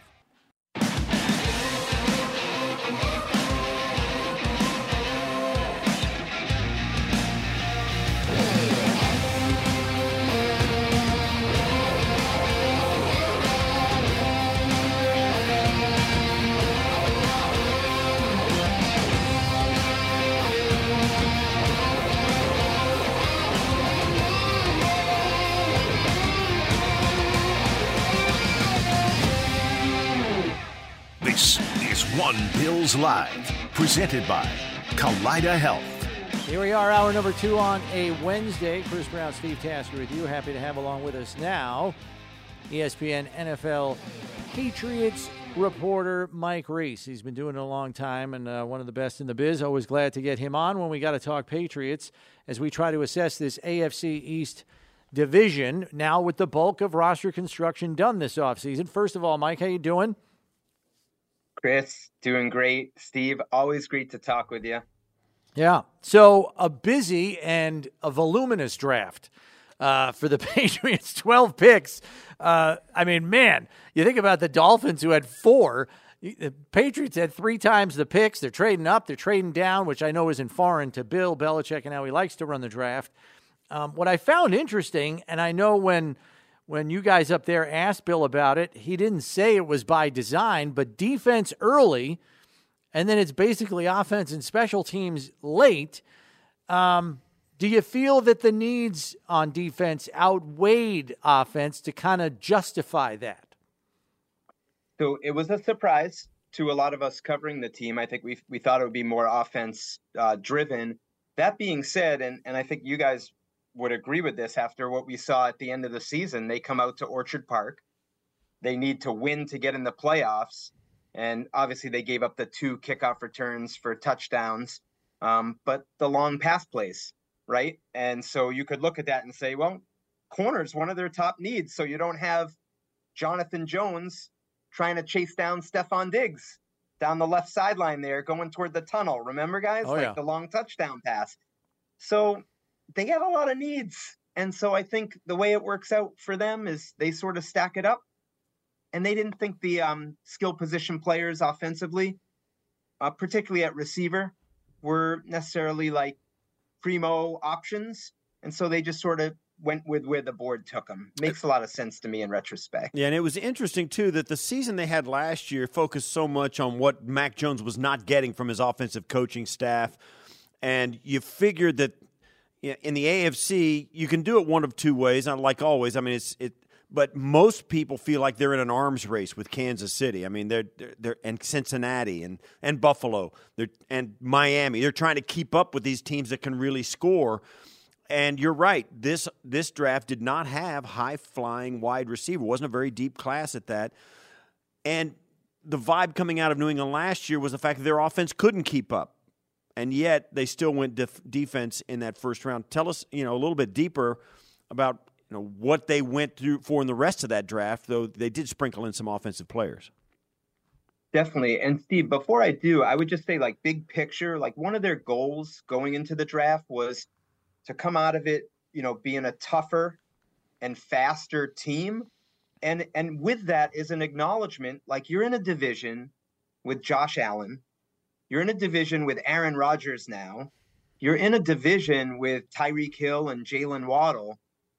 This is One Bills Live, presented by Kaleida Health. Here we are, hour number two on a Wednesday. Chris Brown, Steve Tasker with you. Happy to have along with us now E S P N N F L Patriots reporter Mike Reese. He's been doing it a long time and uh, one of the best in the biz. Always glad to get him on when we got to talk Patriots as we try to assess this A F C East division now with the bulk of roster construction done this offseason. First of all, Mike, how you doing? Chris, doing great. Steve, always great to talk with you. Yeah. So a busy and a voluminous draft uh, for the Patriots, twelve picks. Uh, I mean, man, you think about the Dolphins who had four. The Patriots had three times the picks. They're trading up. They're trading down, which I know isn't foreign to Bill Belichick and how he likes to run the draft. Um, what I found interesting, and I know when when you guys up there asked Bill about it, he didn't say it was by design, but defense early, and then it's basically offense and special teams late. Um, do you feel that the needs on defense outweighed offense to kind of justify that? So it was a surprise to a lot of us covering the team. I think we we thought it would be more offense uh, driven. That being said, and, and I think you guys would agree with this after what we saw at the end of the season, they come out to Orchard Park. They need to win to get in the playoffs. And obviously they gave up the two kickoff returns for touchdowns, um, but the long pass plays, right? And so you could look at that and say, well, corner's one of their top needs. So you don't have Jonathan Jones trying to chase down Stephon Diggs down the left sideline there going toward the tunnel. Remember, guys? Oh, like yeah. the long touchdown pass. So they have a lot of needs. And so I think the way it works out for them is they sort of stack it up. And they didn't think the um, skill position players offensively, uh, particularly at receiver, were necessarily like primo options. And so they just sort of went with where the board took them. Makes a lot of sense to me in retrospect. Yeah, and it was interesting, too, that the season they had last year focused so much on what Mac Jones was not getting from his offensive coaching staff. And you figured that in the A F C, you can do it one of two ways, not like always. I mean, it's it. But most people feel like they're in an arms race with Kansas City. I mean, they're they're, they're and Cincinnati and and Buffalo, they're and Miami. They're trying to keep up with these teams that can really score. And you're right. This this draft did not have high flying wide receiver. It wasn't a very deep class at that. And the vibe coming out of New England last year was the fact that their offense couldn't keep up. And yet they still went def- defense in that first round. Tell us, you know, a little bit deeper about, you know, what they went through for in the rest of that draft, though they did sprinkle in some offensive players. Definitely. And Steve, before I do, I would just say, like, big picture, like one of their goals going into the draft was to come out of it, you know, being a tougher and faster team. And and with that is an acknowledgement, like you're in a division with Josh Allen. You're in a division with Aaron Rodgers now. You're in a division with Tyreek Hill and Jalen Waddle.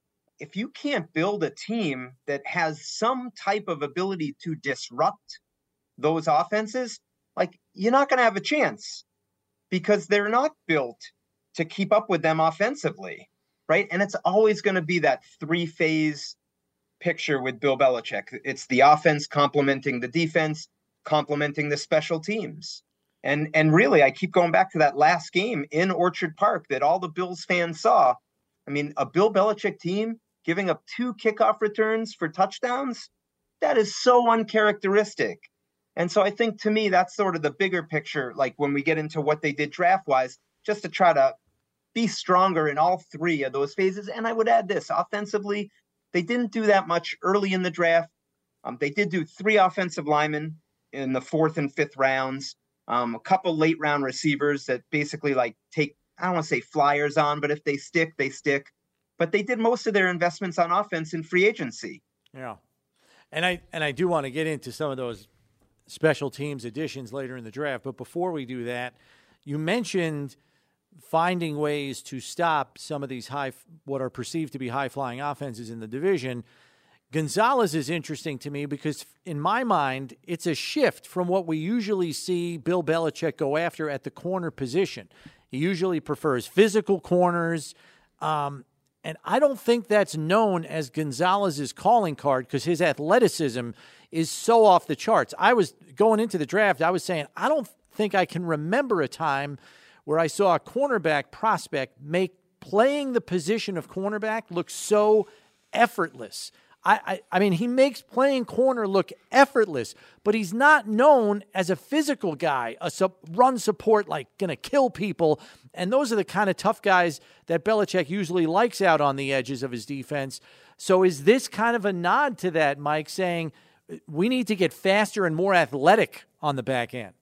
If you can't build a team that has some type of ability to disrupt those offenses, like you're not going to have a chance because they're not built to keep up with them offensively, right? And it's always going to be that three-phase picture with Bill Belichick. It's the offense complementing the defense, complementing the special teams. And and really, I keep going back to that last game in Orchard Park that all the Bills fans saw. I mean, a Bill Belichick team giving up two kickoff returns for touchdowns, that is so uncharacteristic. And so I think, to me, that's sort of the bigger picture, like when we get into what they did draft-wise, just to try to be stronger in all three of those phases. And I would add this, offensively, they didn't do that much early in the draft. Um, they did do three offensive linemen in the fourth and fifth rounds. Um, a couple late round receivers that basically like take, I don't want to say flyers on, but if they stick, they stick. But they did most of their investments on offense in free agency. Yeah. And I and I do want to get into some of those special teams additions later in the draft. But before we do that, you mentioned finding ways to stop some of these high, what are perceived to be high flying offenses in the division. Gonzalez is interesting to me because in my mind, it's a shift from what we usually see Bill Belichick go after at the corner position. He usually prefers physical corners. Um, and I don't think that's known as Gonzalez's calling card because his athleticism is so off the charts. I was going into the draft, I was saying, I don't think I can remember a time where I saw a cornerback prospect make playing the position of cornerback look so effortless. I, I, I mean, he makes playing corner look effortless, but he's not known as a physical guy, a sub, run support, like going to kill people. And those are the kind of tough guys that Belichick usually likes out on the edges of his defense. So is this kind of a nod to that, Mike, saying we need to get faster and more athletic on the back end?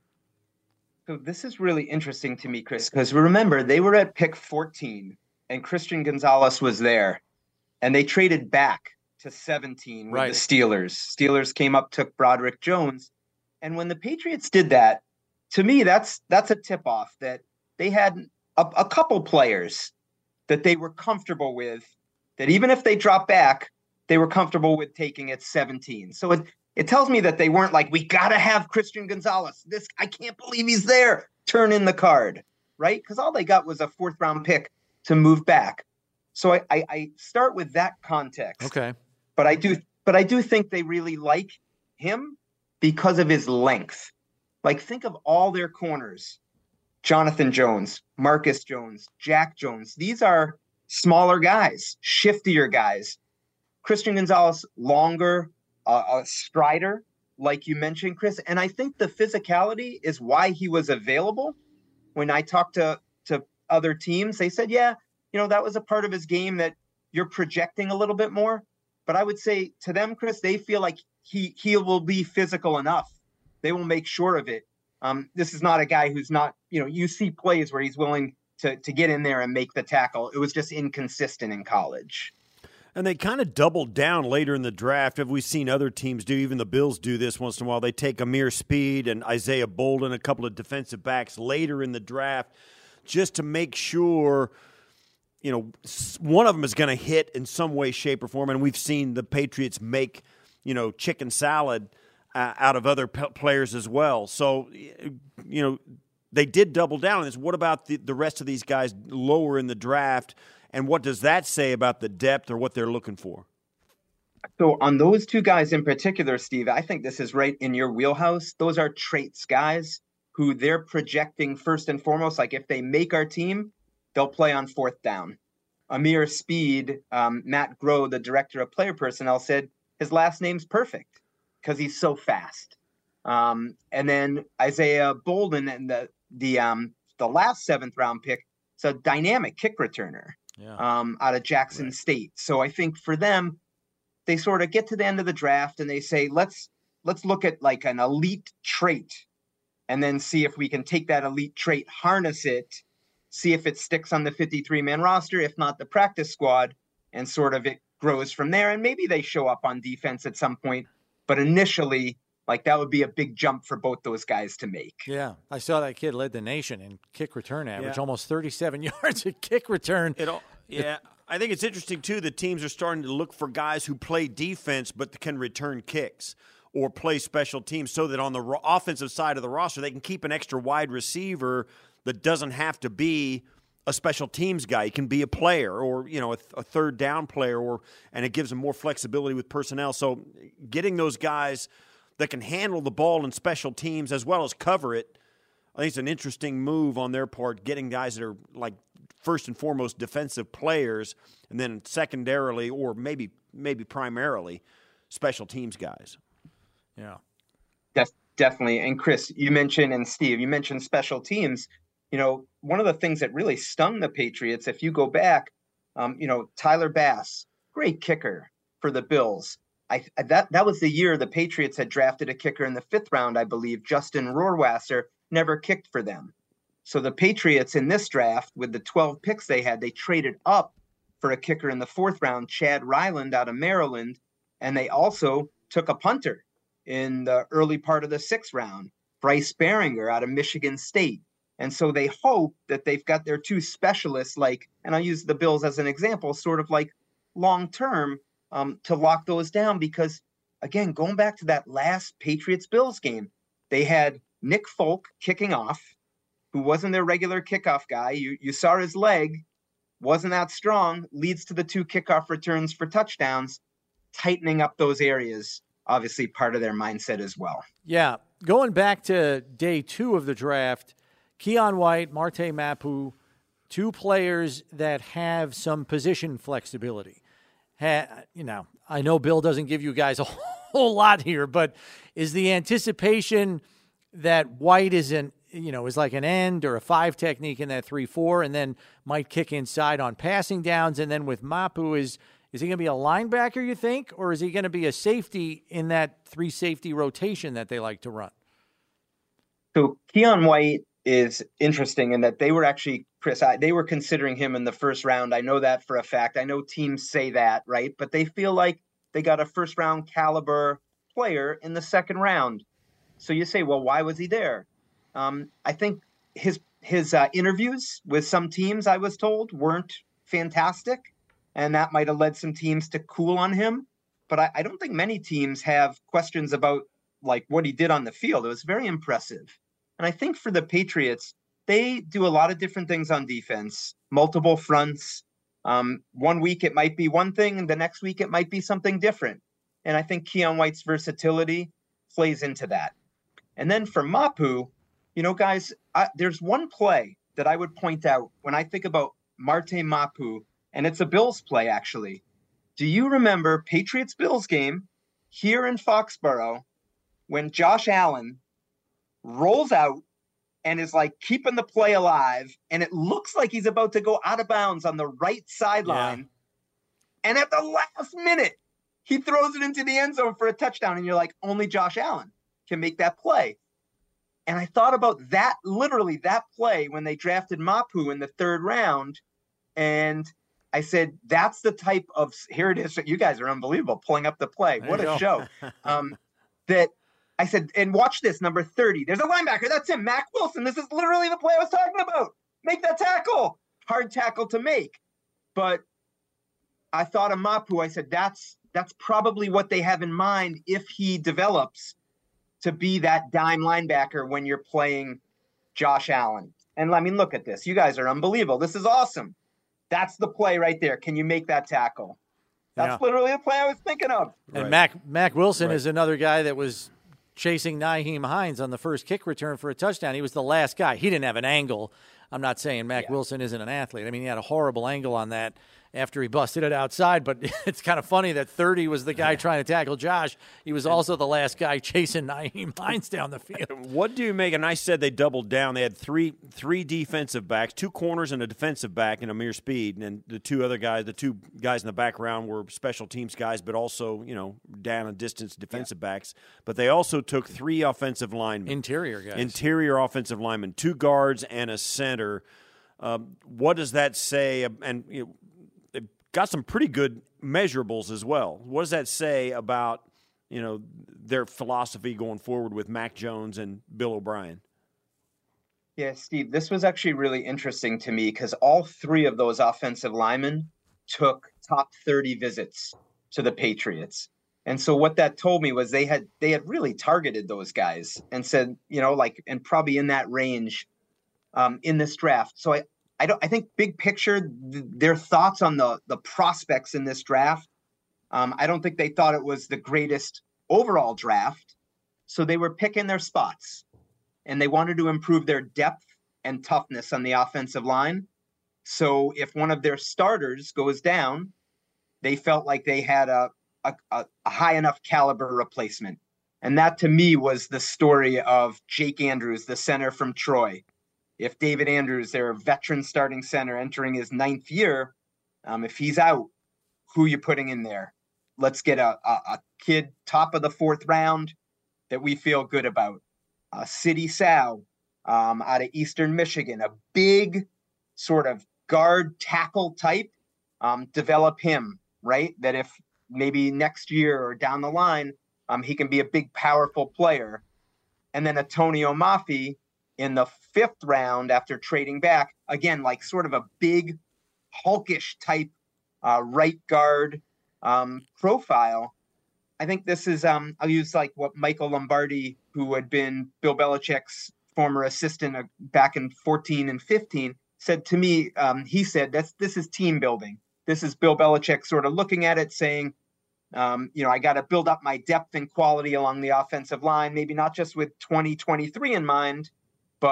So this is really interesting to me, Chris, because remember, they were at pick fourteen, and Christian Gonzalez was there, and they traded back to seventeen with right. the Steelers. Steelers came up, took Broderick Jones. And when the Patriots did that, to me, that's that's a tip-off that they had a, a couple players that they were comfortable with, that even if they dropped back, they were comfortable with taking at seventeen. So it, it tells me that they weren't like, we got to have Christian Gonzalez. This I can't believe he's there. Turn in the card, right? Because all they got was a fourth-round pick to move back. So I, I, I start with that context. Okay. But I do, but I do think they really like him because of his length. Like, think of all their corners: Jonathan Jones, Marcus Jones, Jack Jones. These are smaller guys, shiftier guys. Christian Gonzalez, longer, uh, a strider, like you mentioned, Chris. And I think the physicality is why he was available. When I talked to to other teams, they said, yeah, you know, that was a part of his game that you're projecting a little bit more. But I would say to them, Chris, they feel like he he will be physical enough. They will make sure of it. Um, this is not a guy who's not, you know, you see plays where he's willing to to get in there and make the tackle. It was just inconsistent in college. And they kind of doubled down later in the draft. Have we seen other teams do? Even the Bills do this once in a while. They take Amir Speed and Isaiah Bolden, a couple of defensive backs later in the draft, just to make sure – you know, one of them is going to hit in some way, shape, or form. And we've seen the Patriots make, you know, chicken salad uh, out of other p- players as well. So, you know, they did double down on this. What about the, the rest of these guys lower in the draft? And what does that say about the depth or what they're looking for? So on those two guys in particular, Steve, I think this is right in your wheelhouse. Those are traits guys who they're projecting first and foremost. Like, if they make our team, they'll play on fourth down. Amir Speed, um, Matt Groh, the director of player personnel, said his last name's perfect because he's so fast. Um, and then Isaiah Bolden, and the the um, the last seventh round pick, is a dynamic kick returner yeah. um, out of Jackson right. State. So I think for them, they sort of get to the end of the draft and they say, let's let's look at like an elite trait, and then see if we can take that elite trait, harness it, see if it sticks on the fifty-three man roster, if not the practice squad, and sort of it grows from there. And maybe they show up on defense at some point, but initially, like, that would be a big jump for both those guys to make. Yeah, I saw that kid led the nation in kick return average, yeah. almost thirty-seven yards at kick return. It all, yeah, I think it's interesting, too, that teams are starting to look for guys who play defense but can return kicks or play special teams, so that on the ro- offensive side of the roster, they can keep an extra wide receiver that doesn't have to be a special teams guy. He can be a player, or, you know, a, th- a third down player, or and it gives them more flexibility with personnel. So getting those guys that can handle the ball in special teams as well as cover it, I think it's an interesting move on their part, getting guys that are like first and foremost defensive players, and then secondarily, or maybe maybe primarily, special teams guys. Yeah. Def- definitely. And Chris, you mentioned, and Steve, you mentioned special teams. You know, one of the things that really stung the Patriots, if you go back, um, you know, Tyler Bass, great kicker for the Bills. I that that was the year the Patriots had drafted a kicker in the fifth round, I believe. Justin Rohrwasser never kicked for them. So the Patriots in this draft, with the twelve picks they had, they traded up for a kicker in the fourth round, Chad Ryland out of Maryland, and they also took a punter in the early part of the sixth round, Bryce Baringer out of Michigan State. And so they hope that they've got their two specialists, like, and I'll use the Bills as an example, sort of like long-term um, to lock those down. Because, again, going back to that last Patriots-Bills game, they had Nick Folk kicking off, who wasn't their regular kickoff guy. You, you saw his leg, wasn't that strong, leads to the two kickoff returns for touchdowns, tightening up those areas, obviously part of their mindset as well. Yeah, going back to day two of the draft, Keon White, Marte Mapu, two players that have some position flexibility. Ha, you know, I know Bill doesn't give you guys a whole lot here, but is the anticipation that White is an, you know, is like an end or a five technique in that three four, and then might kick inside on passing downs, and then with Mapu, is is he going to be a linebacker, you think, or is he going to be a safety in that three safety rotation that they like to run? So Keon White is interesting in that they were actually, Chris, I, they were considering him in the first round. I know that for a fact. I know teams say that, right? But they feel like they got a first round caliber player in the second round. So you say, well, why was he there? Um, I think his his uh, interviews with some teams, I was told, weren't fantastic. And that might have led some teams to cool on him. But I, I don't think many teams have questions about like what he did on the field. It was very impressive. And I think for the Patriots, they do a lot of different things on defense, multiple fronts. Um, one week it might be one thing, and the next week it might be something different. And I think Keon White's versatility plays into that. And then for Mapu, you know, guys, I, there's one play that I would point out when I think about Marte Mapu, and it's a Bills play, actually. Do you remember Patriots-Bills game here in Foxborough when Josh Allen rolls out and is like keeping the play alive, and it looks like he's about to go out of bounds on the right sideline. Yeah. And at the last minute, he throws it into the end zone for a touchdown, and you're like, only Josh Allen can make that play. And I thought about that, literally that play when they drafted Mapu in the third round, and I said, that's the type of, here it is. You guys are unbelievable pulling up the play. There what a go. show. um, that I said, and watch this, number thirty. There's a linebacker. That's him, Mac Wilson. This is literally the play I was talking about. Make that tackle. Hard tackle to make. But I thought of Mapu. I said, that's that's probably what they have in mind if he develops to be that dime linebacker when you're playing Josh Allen. And I mean, look at this. You guys are unbelievable. This is awesome. That's the play right there. Can you make that tackle? That's yeah. literally the play I was thinking of. And Right. Mac Mac Wilson Right. is another guy that was chasing Nyheim Hines on the first kick return for a touchdown. He was the last guy. He didn't have an angle. I'm not saying Mac Yeah. Wilson isn't an athlete. I mean, he had a horrible angle on that after he busted it outside, but it's kind of funny that thirty was the guy trying to tackle Josh. He was also the last guy chasing Nyheim Hines down the field. What do you make? And I said they doubled down. They had three three defensive backs, two corners and a defensive back in Amir Speed, and the two other guys, the two guys in the background were special teams guys, but also, you know, down and distance defensive yeah. backs. But they also took three offensive linemen, Interior guys, interior offensive linemen, two guards and a center. Um, what does that say? And you know, they've got some pretty good measurables as well. What does that say about, you know, their philosophy going forward with Mac Jones and Bill O'Brien? Yeah, Steve, this was actually really interesting to me because all three of those offensive linemen took top thirty visits to the Patriots. And so what that told me was they had they had really targeted those guys and said, you know, like, and probably in that range um, in this draft. So I, I don't, I think big picture, th- their thoughts on the, the prospects in this draft. Um, I don't think they thought it was the greatest overall draft. So they were picking their spots and they wanted to improve their depth and toughness on the offensive line. So if one of their starters goes down, they felt like they had a, a, a high enough caliber replacement. And that to me was the story of Jake Andrews, the center from Troy. If David Andrews, their veteran starting center entering his ninth year, um, if he's out, who are you putting in there? Let's get a, a, a kid top of the fourth round that we feel good about. Uh, City Sal um, out of Eastern Michigan, a big sort of guard tackle type. Um, develop him, right? That if maybe next year or down the line, um, he can be a big, powerful player. And then Antonio Mafi in the fifth round after trading back, again, like sort of a big, hulkish type uh, right guard um, profile. I think this is, um, I'll use like what Michael Lombardi, who had been Bill Belichick's former assistant uh, back in fourteen and fifteen, said to me, um, he said, that's, this is team building. This is Bill Belichick sort of looking at it saying, um, you know, I got to build up my depth and quality along the offensive line, maybe not just with twenty twenty-three in mind, but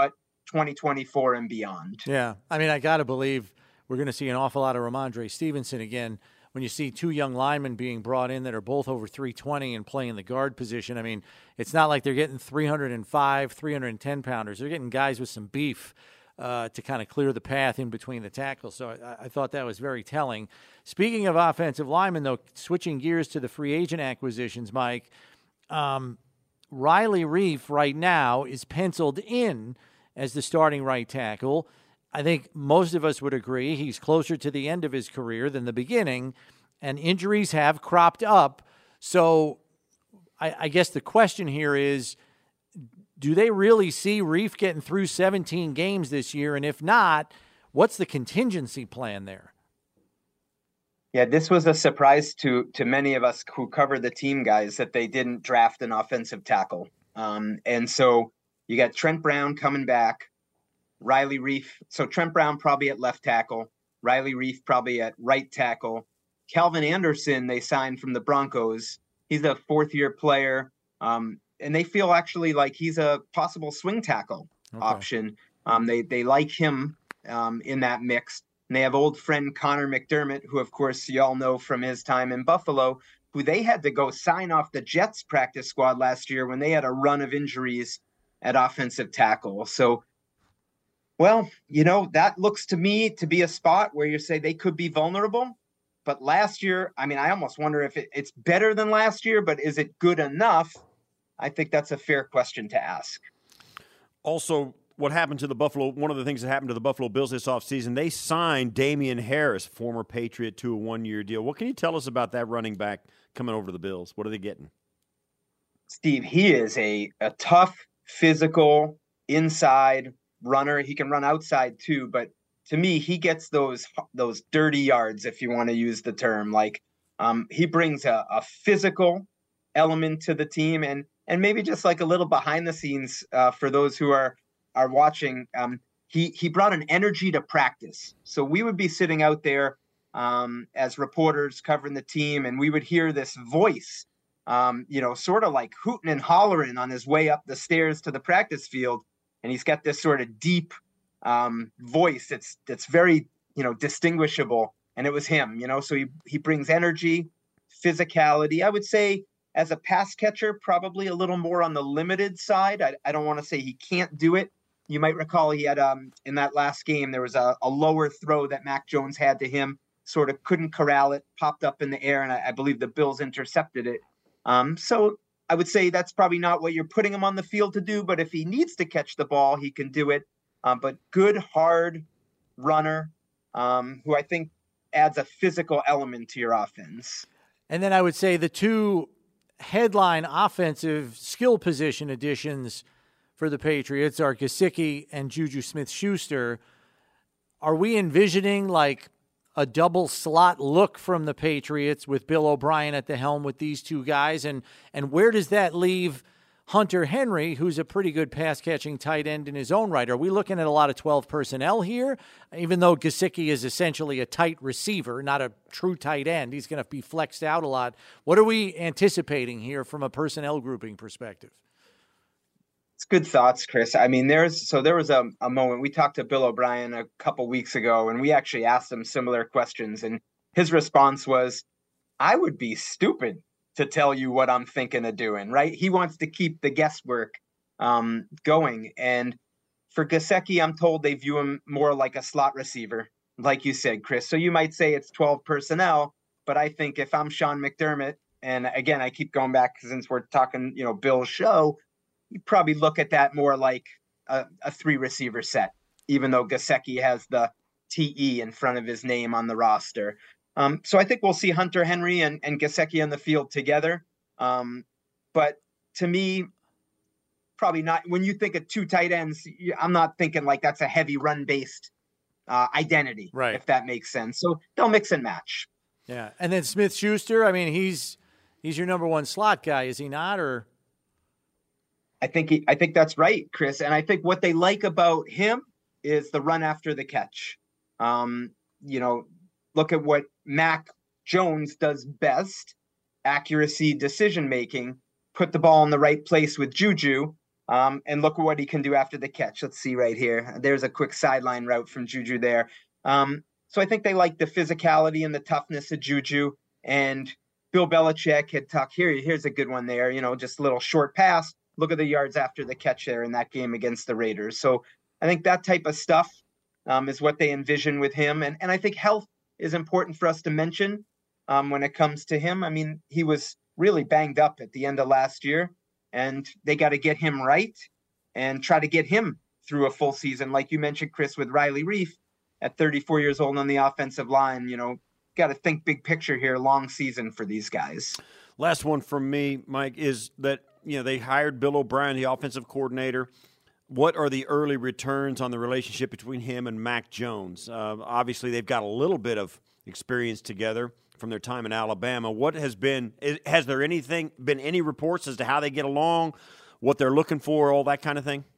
twenty twenty-four and beyond. Yeah. I mean, I got to believe we're going to see an awful lot of Ramondre Stevenson again when you see two young linemen being brought in that are both over three twenty and playing the guard position. I mean, it's not like they're getting three oh five, three ten pounders. They're getting guys with some beef uh, to kind of clear the path in between the tackles. So I, I thought that was very telling. Speaking of offensive linemen, though, switching gears to the free agent acquisitions, Mike, um, Riley Reiff right now is penciled in as the starting right tackle. I think most of us would agree he's closer to the end of his career than the beginning, and injuries have cropped up. So I, I guess the question here is, do they really see Reiff getting through seventeen games this year? And if not, what's the contingency plan there? Yeah, this was a surprise to to many of us who cover the team, guys, that they didn't draft an offensive tackle. Um, and so you got Trent Brown coming back, Riley Reiff. So Trent Brown probably at left tackle, Riley Reiff probably at right tackle. Calvin Anderson, they signed from the Broncos. He's a fourth-year player, um, and they feel actually like he's a possible swing tackle okay. option. Um, they they like him um, in that mix. And they have old friend Connor McDermott, who, of course, you all know from his time in Buffalo, who they had to go sign off the Jets practice squad last year when they had a run of injuries at offensive tackle. So, well, you know, that looks to me to be a spot where you say they could be vulnerable. But last year, I mean, I almost wonder if it, it's better than last year, but is it good enough? I think that's a fair question to ask. Also, what happened to the Buffalo, one of the things that happened to the Buffalo Bills this offseason, they signed Damian Harris, former Patriot, to a one-year deal. What can you tell us about that running back coming over to the Bills? What are they getting? Steve, he is a, a tough, physical, inside runner. He can run outside too, but to me, he gets those those dirty yards, if you want to use the term. Like um, he brings a, a physical element to the team, and and maybe just like a little behind the scenes uh, for those who are are watching. Um, he he brought an energy to practice, so we would be sitting out there um, as reporters covering the team, and we would hear this voice, um, you know, sort of like hooting and hollering on his way up the stairs to the practice field, and he's got this sort of deep um, voice that's that's very, you know, distinguishable, and it was him, you know. So he he brings energy, physicality. I would say as a pass catcher, probably a little more on the limited side. I, I don't want to say he can't do it. You might recall he had um in that last game there was a, a lower throw that Mac Jones had to him, sort of couldn't corral it, popped up in the air, and I, I believe the Bills intercepted it. Um, so I would say that's probably not what you're putting him on the field to do, but if he needs to catch the ball, he can do it. Um, but good, hard runner um, who I think adds a physical element to your offense. And then I would say the two headline offensive skill position additions for the Patriots are Gesicki and Juju Smith-Schuster. Are we envisioning like a double slot look from the Patriots with Bill O'Brien at the helm with these two guys? And and where does that leave Hunter Henry, who's a pretty good pass-catching tight end in his own right? Are we looking at a lot of twelve personnel here? Even though Gesicki is essentially a tight receiver, not a true tight end, he's going to be flexed out a lot. What are we anticipating here from a personnel grouping perspective? It's good thoughts, Chris. I mean, there's so there was a, a moment we talked to Bill O'Brien a couple weeks ago, and we actually asked him similar questions, and his response was, "I would be stupid to tell you what I'm thinking of doing." Right? He wants to keep the guesswork um, going, and for Gesicki, I'm told they view him more like a slot receiver, like you said, Chris. So you might say it's twelve personnel, but I think if I'm Sean McDermott, and again, I keep going back since we're talking, you know, Bill's show, you probably look at that more like a, a three receiver set, even though Gesicki has the T E in front of his name on the roster. Um, so I think we'll see Hunter Henry and, and Gesicki on the field together. Um, but to me, probably not. When you think of two tight ends, I'm not thinking like that's a heavy run based uh, identity, right? If that makes sense. So they'll mix and match. Yeah. And then Smith-Schuster, I mean, he's, he's your number one slot guy, is he not? Or I think he, I think that's right, Chris. And I think what they like about him is the run after the catch. Um, you know, look at what Mac Jones does best: accuracy, decision making. Put the ball in the right place with Juju, Um, and look at what he can do after the catch. Let's see right here. There's a quick sideline route from Juju there. Um, so I think they like the physicality and the toughness of Juju. And Bill Belichick had talked here. Here's a good one there. You know, just a little short pass. Look at the yards after the catch there in that game against the Raiders. So I think that type of stuff um, is what they envision with him. And, and I think health is important for us to mention um, when it comes to him. I mean, he was really banged up at the end of last year, and they got to get him right and try to get him through a full season. Like you mentioned, Chris, with Riley Reiff at thirty-four years old on the offensive line, you know, got to think big picture here, long season for these guys. Last one from me, Mike, is that, you know, they hired Bill O'Brien, the offensive coordinator. What are the early returns on the relationship between him and Mac Jones? Uh, obviously, they've got a little bit of experience together from their time in Alabama. What has been – has there anything been any reports as to how they get along, what they're looking for, all that kind of thing?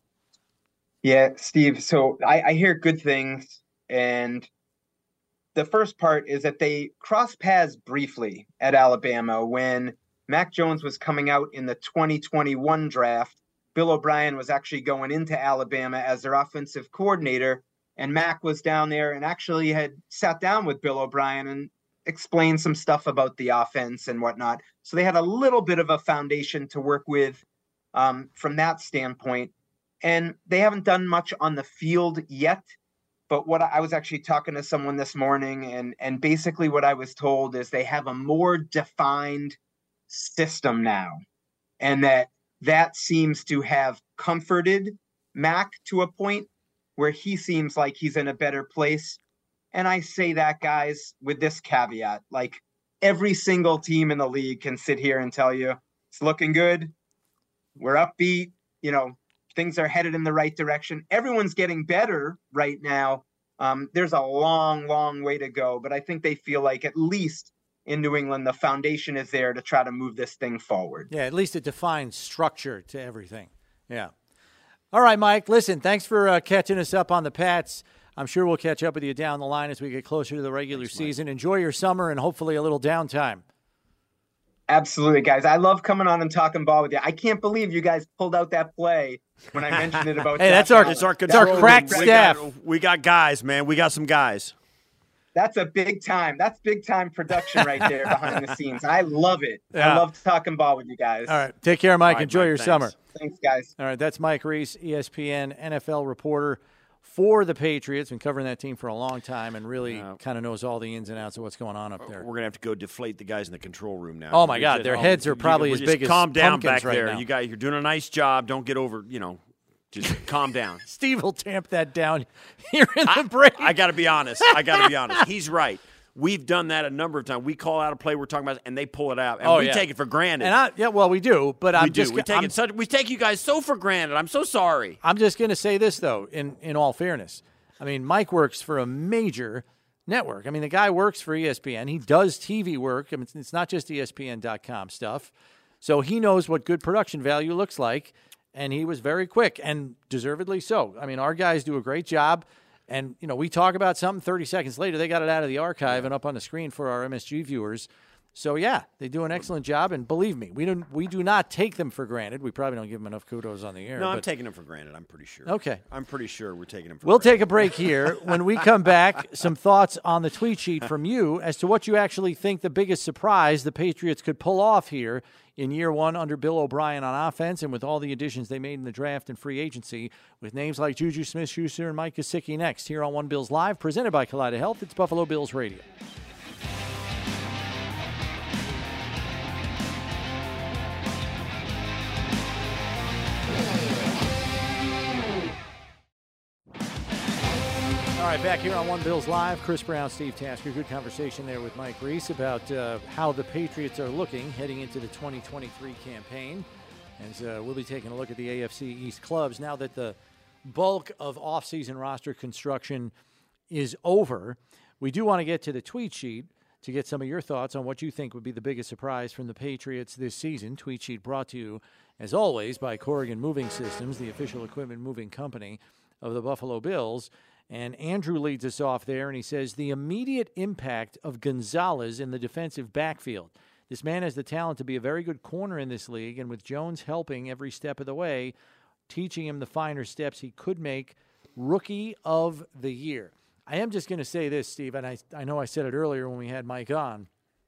Yeah, Steve, so I, I hear good things, and the first part is that they crossed paths briefly at Alabama when Mac Jones was coming out in the twenty twenty-one draft. Bill O'Brien was actually going into Alabama as their offensive coordinator, and Mac was down there and actually had sat down with Bill O'Brien and explained some stuff about the offense and whatnot. So they had a little bit of a foundation to work with um, from that standpoint. And they haven't done much on the field yet. But what I was actually talking to someone this morning, and, and basically what I was told is they have a more defined system now. And that that seems to have comforted Mac to a point where he seems like he's in a better place. And I say that, guys, with this caveat, like every single team in the league can sit here and tell you it's looking good. We're upbeat. You know, things are headed in the right direction. Everyone's getting better right now. Um, there's a long, long way to go, but I think they feel like at least in New England, the foundation is there to try to move this thing forward. Yeah, at least it defines structure to everything. Yeah. All right, Mike, listen, thanks for uh, catching us up on the Pats. I'm sure we'll catch up with you down the line as we get closer to the regular thanks, season. Mike. Enjoy your summer and hopefully a little downtime. Absolutely, guys. I love coming on and talking ball with you. I can't believe you guys pulled out that play when I mentioned it about. Hey, that's our, it's our, it's our crack staff. We got, we got guys, man. We got some guys. That's a big time. That's big time production right there behind the scenes. I love it. Yeah. I love talking ball with you guys. All right. Take care, Mike. Right, Enjoy Mike, your thanks. summer. Thanks, guys. All right. That's Mike Reese, E S P N N F L reporter for the Patriots. Been covering that team for a long time and really yeah. kind of knows all the ins and outs of what's going on up there. We're going to have to go deflate the guys in the control room now. Oh, my God. Just, their heads are probably you, as big as calm down pumpkins back right there. now. You guys, you're doing a nice job. Don't get over, you know. Just calm down. Steve will tamp that down here in the I, break. I got to be honest. I got to be honest. He's right. We've done that a number of times. We call out a play we're talking about, and they pull it out, and oh, we yeah. take it for granted. And I, yeah, well, we do, but I'm we do. just we take I'm, it. Such, we take you guys so for granted. I'm so sorry. I'm just going to say this though. In in all fairness, I mean, Mike works for a major network. I mean, the guy works for E S P N. He does T V work. I mean, it's not just E S P N dot com stuff. So he knows what good production value looks like, and he was very quick, and deservedly so. I mean, our guys do a great job. And, you know, we talk about something thirty seconds later, they got it out of the archive and up on the screen for our M S G viewers. So, yeah, they do an excellent job. And believe me, we don't we do not take them for granted. We probably don't give them enough kudos on the air. No, but... I'm taking them for granted. I'm pretty sure. Okay. I'm pretty sure we're taking them for we'll granted. We'll take a break here. When we come back, some thoughts on the tweet sheet from you as to what you actually think the biggest surprise the Patriots could pull off here in year one under Bill O'Brien on offense and with all the additions they made in the draft and free agency with names like Juju Smith-Schuster and Mike Gesicki next here on One Bills Live, presented by Kaleida Health. It's Buffalo Bills Radio. All right, back here on One Bills Live, Chris Brown, Steve Tasker. Good conversation there with Mike Reese about uh, how the Patriots are looking heading into the twenty twenty-three campaign. And uh, we'll be taking a look at the A F C East clubs now that the bulk of offseason roster construction is over. We do want to get to the tweet sheet to get some of your thoughts on what you think would be the biggest surprise from the Patriots this season. Tweet sheet brought to you, as always, by Corrigan Moving Systems, the official equipment moving company of the Buffalo Bills. And Andrew leads us off there, and he says, the immediate impact of Gonzalez in the defensive backfield. This man has the talent to be a very good corner in this league, and with Jones helping every step of the way, teaching him the finer steps, he could make Rookie of the Year. I am just going to say this, Steve, and I, I know I said it earlier when we had Mike on.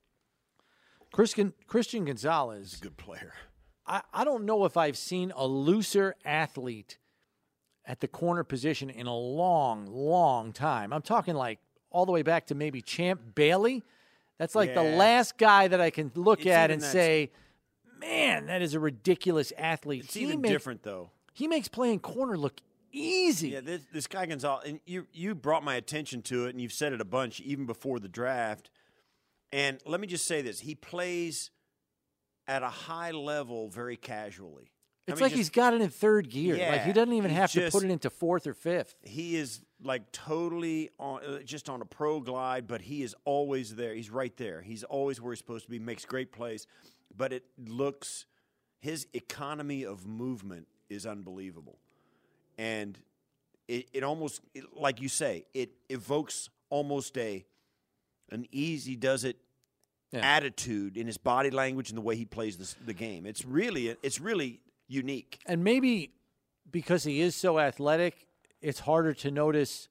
Christian, Christian Gonzalez. He's a good player. I, I don't know if I've seen a looser athlete at the corner position in a long, long time. I'm talking like all the way back to maybe Champ Bailey. That's like yeah. the last guy that I can look it's at and that, say, man, that is a ridiculous athlete. It's he even make, different, though. He makes playing corner look easy. Yeah, this, this guy Gonzalez, and you, you brought my attention to it, and you've said it a bunch even before the draft. And let me just say this. He plays at a high level very casually. It's I mean, like just, he's got it in third gear. Yeah, like he doesn't even have just, to put it into fourth or fifth. He is like totally on, uh, just on a pro glide, but he is always there. He's right there. He's always where he's supposed to be, makes great plays. But it looks, his economy of movement is unbelievable. And it, it almost, it, like you say, it evokes almost a an easy does it yeah. attitude in his body language and the way he plays this, the game. It's really, it's really unique. And maybe because he is so athletic, it's harder to notice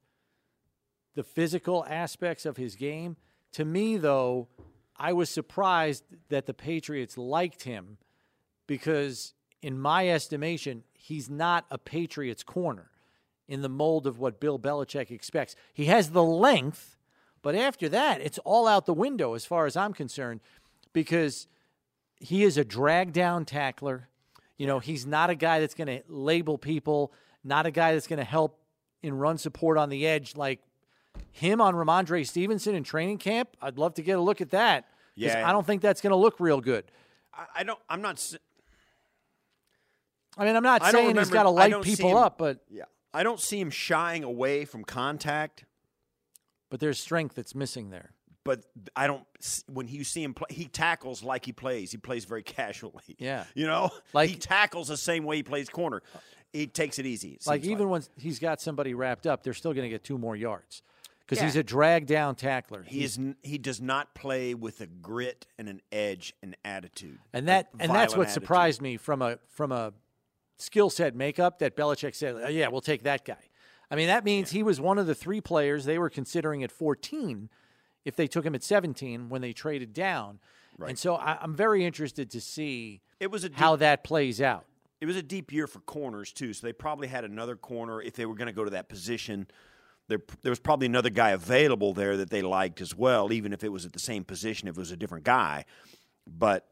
the physical aspects of his game. To me, though, I was surprised that the Patriots liked him because, in my estimation, he's not a Patriots corner in the mold of what Bill Belichick expects. He has the length, but after that, it's all out the window as far as I'm concerned because he is a drag-down tackler. You know, he's not a guy that's going to label people, not a guy that's going to help in run support on the edge like him on Ramondre Stevenson in training camp. I'd love to get a look at that because yeah. I don't think that's going to look real good. I, I don't. I'm not. I mean, I'm not I saying remember, he's got to light people him, up, but yeah, I don't see him shying away from contact. But there's strength that's missing there. But I don't. When you see him play, he tackles like he plays. He plays very casually. Yeah, you know, like he tackles the same way he plays corner. He takes it easy. It like even like. when he's got somebody wrapped up, they're still going to get two more yards because yeah. he's a drag down tackler. He is. He does not play with a grit and an edge and attitude. And that and that's what attitude. surprised me from a from a skill set makeup that Belichick said, oh, yeah, we'll take that guy. I mean, that means yeah. he was one of the three players they were considering at fourteen if they took him at seventeen when they traded down. Right. And so I, I'm very interested to see it was a deep, how that plays out. It was a deep year for corners, too, so they probably had another corner if they were going to go to that position. There, there was probably another guy available there that they liked as well, even if it was at the same position, if it was a different guy. But,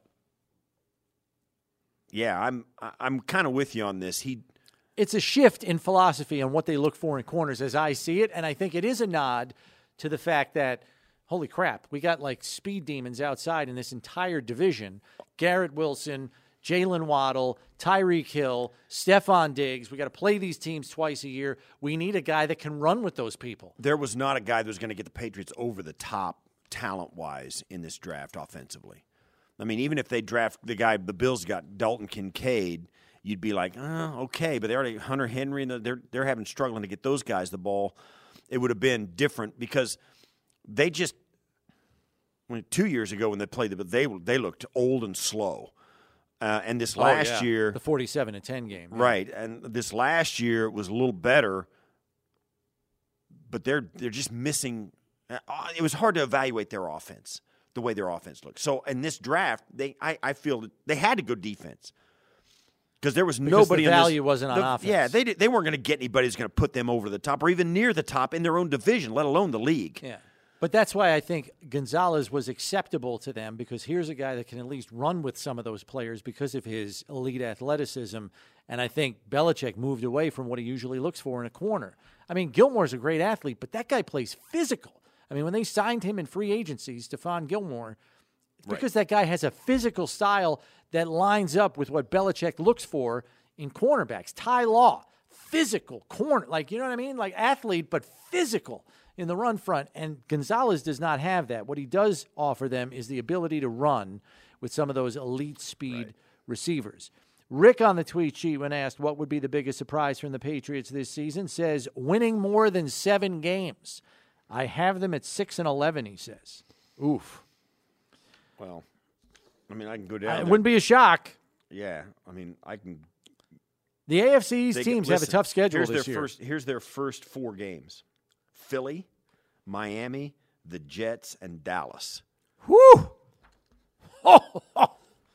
yeah, I'm I'm kind of with you on this. He. It's a shift in philosophy on what they look for in corners as I see it, and I think it is a nod to the fact that, holy crap, we got like speed demons outside in this entire division. Garrett Wilson, Jalen Waddle, Tyreek Hill, Stephon Diggs. We got to play these teams twice a year. We need a guy that can run with those people. There was not a guy that was going to get the Patriots over the top talent-wise in this draft offensively. I mean, even if they draft the guy, the Bills got Dalton Kincaid, you'd be like, oh, okay, but they already Hunter Henry, and they're they're having struggling to get those guys the ball. It would have been different because they just when two years ago when they played, but they they looked old and slow. Uh, and this last oh, yeah. year, the forty-seven to ten game, yeah. right? And this last year was a little better, but they're they're just missing. Uh, it was hard to evaluate their offense, the way their offense looked. So in this draft, they I, I feel that they had to go defense. Because there was because nobody. The value in this, wasn't on the, offense. Yeah, they did, they weren't going to get anybody who's going to put them over the top or even near the top in their own division, let alone the league. Yeah, but that's why I think Gonzalez was acceptable to them because here's a guy that can at least run with some of those players because of his elite athleticism. And I think Belichick moved away from what he usually looks for in a corner. I mean, Gilmore's a great athlete, but that guy plays physical. I mean, when they signed him in free agency, Stephon Gilmore, it's because right. that guy has a physical style that lines up with what Belichick looks for in cornerbacks. Ty Law, physical corner, like, you know what I mean? Like athlete, but physical in the run front. And Gonzalez does not have that. What he does offer them is the ability to run with some of those elite speed right. receivers. Rick on the tweet sheet, when asked what would be the biggest surprise from the Patriots this season, says winning more than seven games. I have them at six and eleven, he says. Oof. Well, I mean, I can go down. It there. wouldn't be a shock. Yeah, I mean, I can. The A F C East They, teams listen, have a tough schedule here's this their year. First, here's their first four games: Philly, Miami, the Jets, and Dallas. Whew! Oh, oh.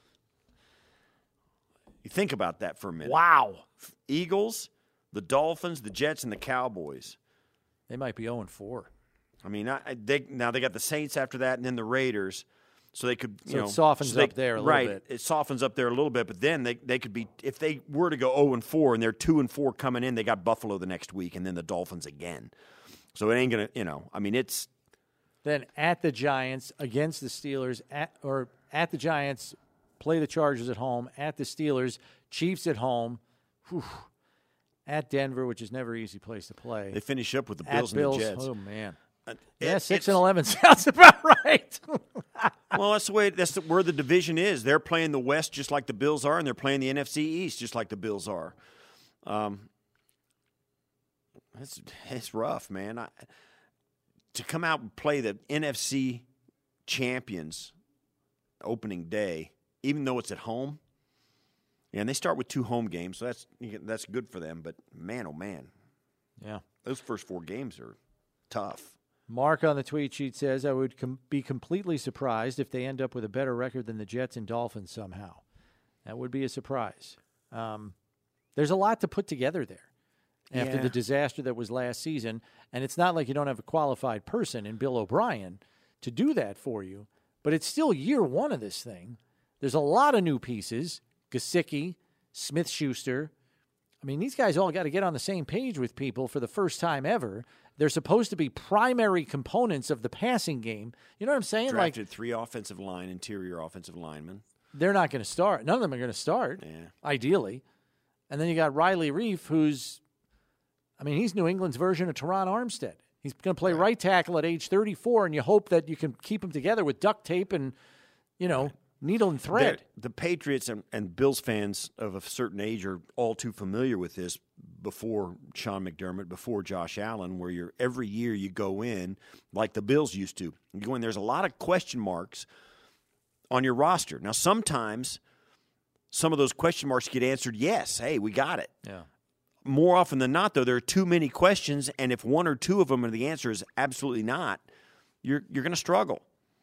You think about that for a minute. Wow. Eagles, the Dolphins, the Jets, and the Cowboys. They might be oh and four. I mean, I, they now they got the Saints after that, and then the Raiders. So they could, you So it know, softens so they, up there a little right, bit. It softens up there a little bit, but then they, they could be if they were to go oh and four and they're two and four coming in, they got Buffalo the next week, and then the Dolphins again. So it ain't gonna, you know, I mean, it's Then at the Giants, against the Steelers, at, or at the Giants, play the Chargers at home, at the Steelers, Chiefs at home, whew, at Denver, which is never an easy place to play. they finish up with the at Bills, Bills, and the Jets. oh man, Uh, yeah, it- six it's- and eleven sounds about right. Well, that's the way. That's the, where the division is. They're playing the West just like the Bills are, and they're playing the N F C East just like the Bills are. Um, it's it's rough, man. I, to come out and play the N F C champions opening day, even though it's at home, yeah, and they start with two home games, so that's that's good for them. But man, oh man, Yeah. those first four games are tough. Mark on the tweet sheet says, I would com- be completely surprised if they end up with a better record than the Jets and Dolphins somehow. That would be a surprise. Um, there's a lot to put together there after Yeah. the disaster that was last season. And it's not like you don't have a qualified person in Bill O'Brien to do that for you. But it's still year one of this thing. There's a lot of new pieces. Gesicki, Smith-Schuster. I mean, these guys all got to get on the same page with people for the first time ever. They're supposed to be primary components of the passing game. You know what I'm saying? Drafted Like, three offensive line, interior offensive linemen. they're not going to start. None of them are going to start, Yeah. ideally. And then you got Riley Reif, who's, I mean, he's New England's version of Teron Armstead. He's going to play right. right tackle at age thirty-four, and you hope that you can keep him together with duct tape and, you know, needle and thread. They're, the Patriots and, and Bills fans of a certain age are all too familiar with this before Sean McDermott, before Josh Allen, where you're every year you go in like the Bills used to. You go in, there's a lot of question marks on your roster. Now, sometimes some of those question marks get answered, yes, hey, we got it. Yeah. More often than not, though, there are too many questions, and if one or two of them are the answer is absolutely not, you're you're going to struggle.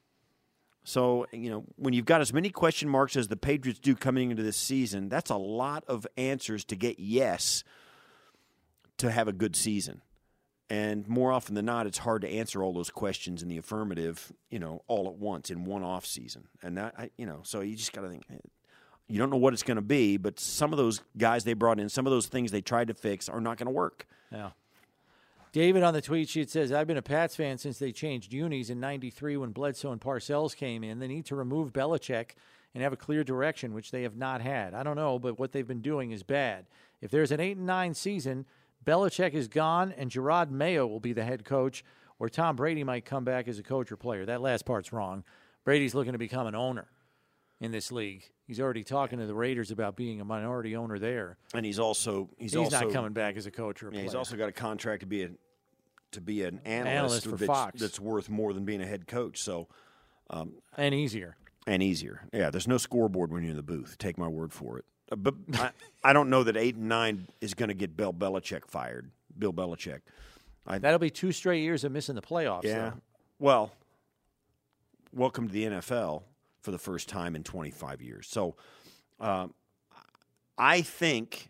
So, you know, when you've got as many question marks as the Patriots do coming into this season, that's a lot of answers to get yes to have a good season. And more often than not, it's hard to answer all those questions in the affirmative, you know, all at once in one off season. And that, I, you know, so you just got to think, you don't know what it's going to be, but some of those guys they brought in, some of those things they tried to fix are not going to work. Yeah. David on the tweet sheet says, I've been a Pats fan since they changed unis in ninety-three when Bledsoe and Parcells came in. They need to remove Belichick and have a clear direction, which they have not had. I don't know, but what they've been doing is bad. If there's an eight and nine season, Belichick is gone and Gerard Mayo will be the head coach, or Tom Brady might come back as a coach or player. That last part's wrong. Brady's looking to become an owner in this league. He's already talking to the Raiders about being a minority owner there. And he's also he's, He's also not coming back as a coach or a yeah, player. he's also got a contract to be a to be an analyst, Analyst for that's, Fox. that's worth more than being a head coach. So and easier. and easier. Yeah, there's no scoreboard when you're in the booth. Take my word for it. Uh, But I, I don't know that eight and nine is going to get Bill Belichick fired. Bill Belichick. I, That'll be two straight years of missing the playoffs. yeah. Though. Well, welcome to the N F L for the first time in twenty-five years. So, um, I think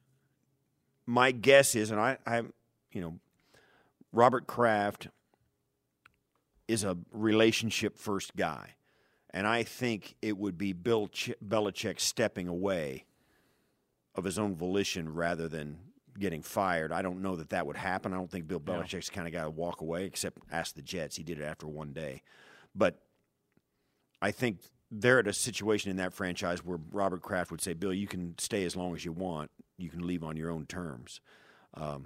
my guess is, and I, I, you know, Robert Kraft is a relationship first guy, and I think it would be Bill Ch- Belichick stepping away of his own volition rather than getting fired. I don't know that that would happen. I don't think Bill Belichick's the kind of guy to walk away, except ask the Jets. He did it after one day. But I think they're at a situation in that franchise where Robert Kraft would say, Bill, you can stay as long as you want. You can leave on your own terms. Um,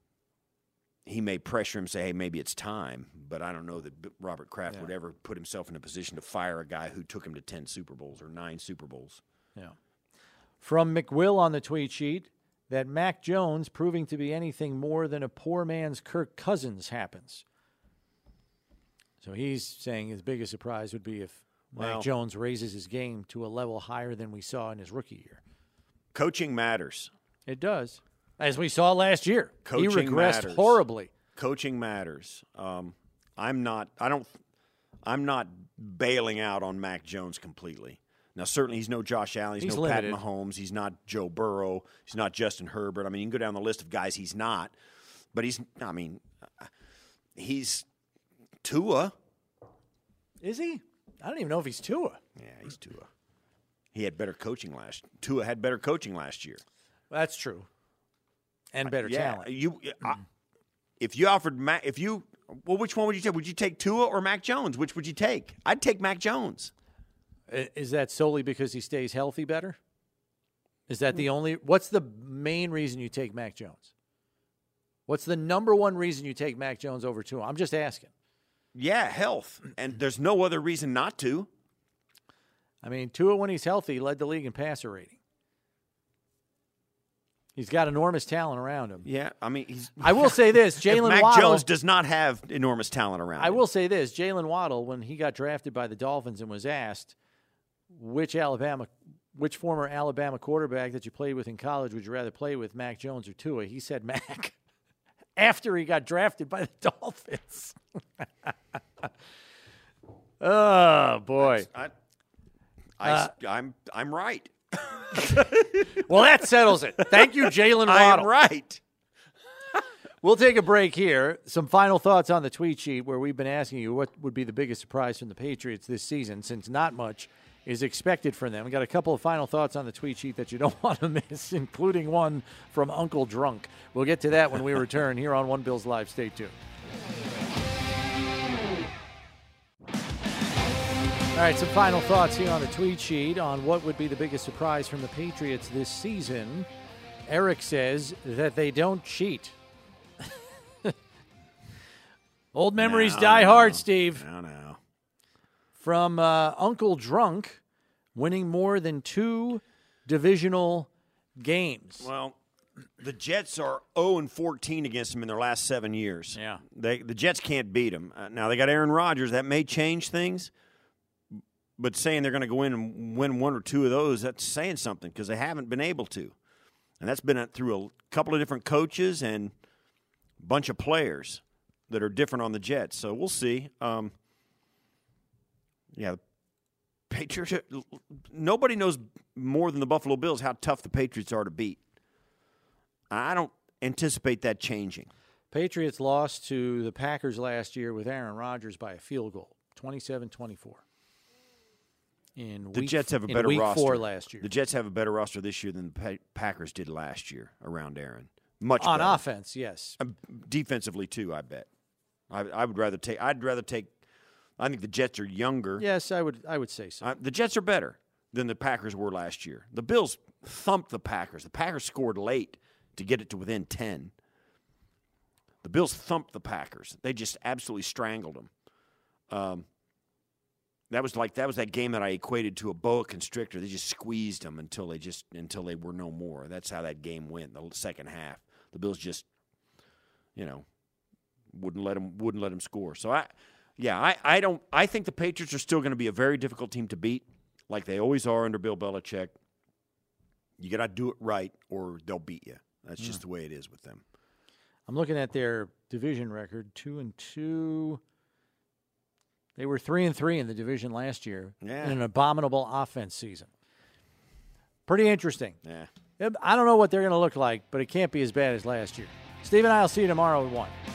he may pressure him, say, hey, maybe it's time, but I don't know that Robert Kraft Yeah. would ever put himself in a position to fire a guy who took him to ten Super Bowls or nine Super Bowls. Yeah. From McWill on the tweet sheet, that Mac Jones proving to be anything more than a poor man's Kirk Cousins happens. So he's saying his biggest surprise would be if Well, Mac Jones raises his game to a level higher than we saw in his rookie year. Coaching matters. It does. As we saw last year. Coaching he regressed matters. horribly. Coaching matters. Um, I'm not I don't I'm not bailing out on Mac Jones completely. Now, certainly he's no Josh Allen. He's, He's no limited. Pat Mahomes. He's not Joe Burrow. He's not Justin Herbert. I mean, you can go down the list of guys he's not. But he's, I mean, he's Tua. Is he? I don't even know if he's Tua. Yeah, he's Tua. He had better coaching last Tua had better coaching last year. That's true. And better yeah, talent. You, I, if you offered Mac, if you, well, which one would you take? Would you take Tua or Mac Jones? Which would you take? I'd take Mac Jones. Is that solely because he stays healthy better? Is that the only – what's the main reason you take Mac Jones? What's the number one reason you take Mac Jones over Tua? I'm just asking. Yeah, health. And there's no other reason not to. I mean, Tua, when he's healthy, led the league in passer rating. He's got enormous talent around him. Yeah, I mean, he's. I will say this, Jalen Mac Waddle. Jones does not have enormous talent around I him. will say this, Jalen Waddle, when he got drafted by the Dolphins and was asked which Alabama, which former Alabama quarterback that you played with in college would you rather play with, Mac Jones or Tua? He said Mac. After he got drafted by the Dolphins. Oh boy! I, I, Uh, I'm, I'm right. Well, that settles it. Thank you, Jalen I Waddle. am right. We'll take a break here. Some final thoughts on the tweet sheet where we've been asking you what would be the biggest surprise from the Patriots this season, since not much is expected from them. We got a couple of final thoughts on the tweet sheet that you don't want to miss, including one from Uncle Drunk. We'll get to that when we return here on One Bills Live. Stay tuned. All right, some final thoughts here on the tweet sheet on what would be the biggest surprise from the Patriots this season. Eric says that they don't cheat. Old memories No, die no. hard, Steve. No, no. From uh, Uncle Drunk, winning more than two divisional games. Well, the Jets are oh and fourteen against them in their last seven years. Yeah. They, the Jets can't beat them. Uh, now, they got Aaron Rodgers. That may change things. But saying they're going to go in and win one or two of those, that's saying something because they haven't been able to. And that's been through a couple of different coaches and a bunch of players that are different on the Jets. So we'll see. Um, yeah, the Patriots, nobody knows more than the Buffalo Bills how tough the Patriots are to beat. I don't anticipate that changing. Patriots lost to the Packers last year with Aaron Rodgers by a field goal, twenty-seven twenty-four. In The week, Jets have a in better week roster. four last year. The Jets have a better roster this year than the pa- Packers did last year around Aaron. Much On better. offense, yes. Um, defensively too, I bet. I, I would rather take. I'd rather take. I think the Jets are younger. Yes, I would. I would say so. Uh, the Jets are better than the Packers were last year. The Bills thumped the Packers. The Packers scored late to get it to within ten. The Bills thumped the Packers. They just absolutely strangled them. Um, that was like that was that game that I equated to a boa constrictor. They just squeezed them until they just until they were no more. That's how that game went. The second half, the Bills just, you know, wouldn't let them wouldn't let them score. So I, yeah, I, I don't. I think the Patriots are still going to be a very difficult team to beat, like they always are under Bill Belichick. You got to do it right, or they'll beat you. That's just the way it is with them. I'm looking at their division record, two and two. They were three and three in the division last year Yeah. in an abominable offense season. Pretty interesting. Yeah. I don't know what they're going to look like, but it can't be as bad as last year. Steve and I will see you tomorrow at one.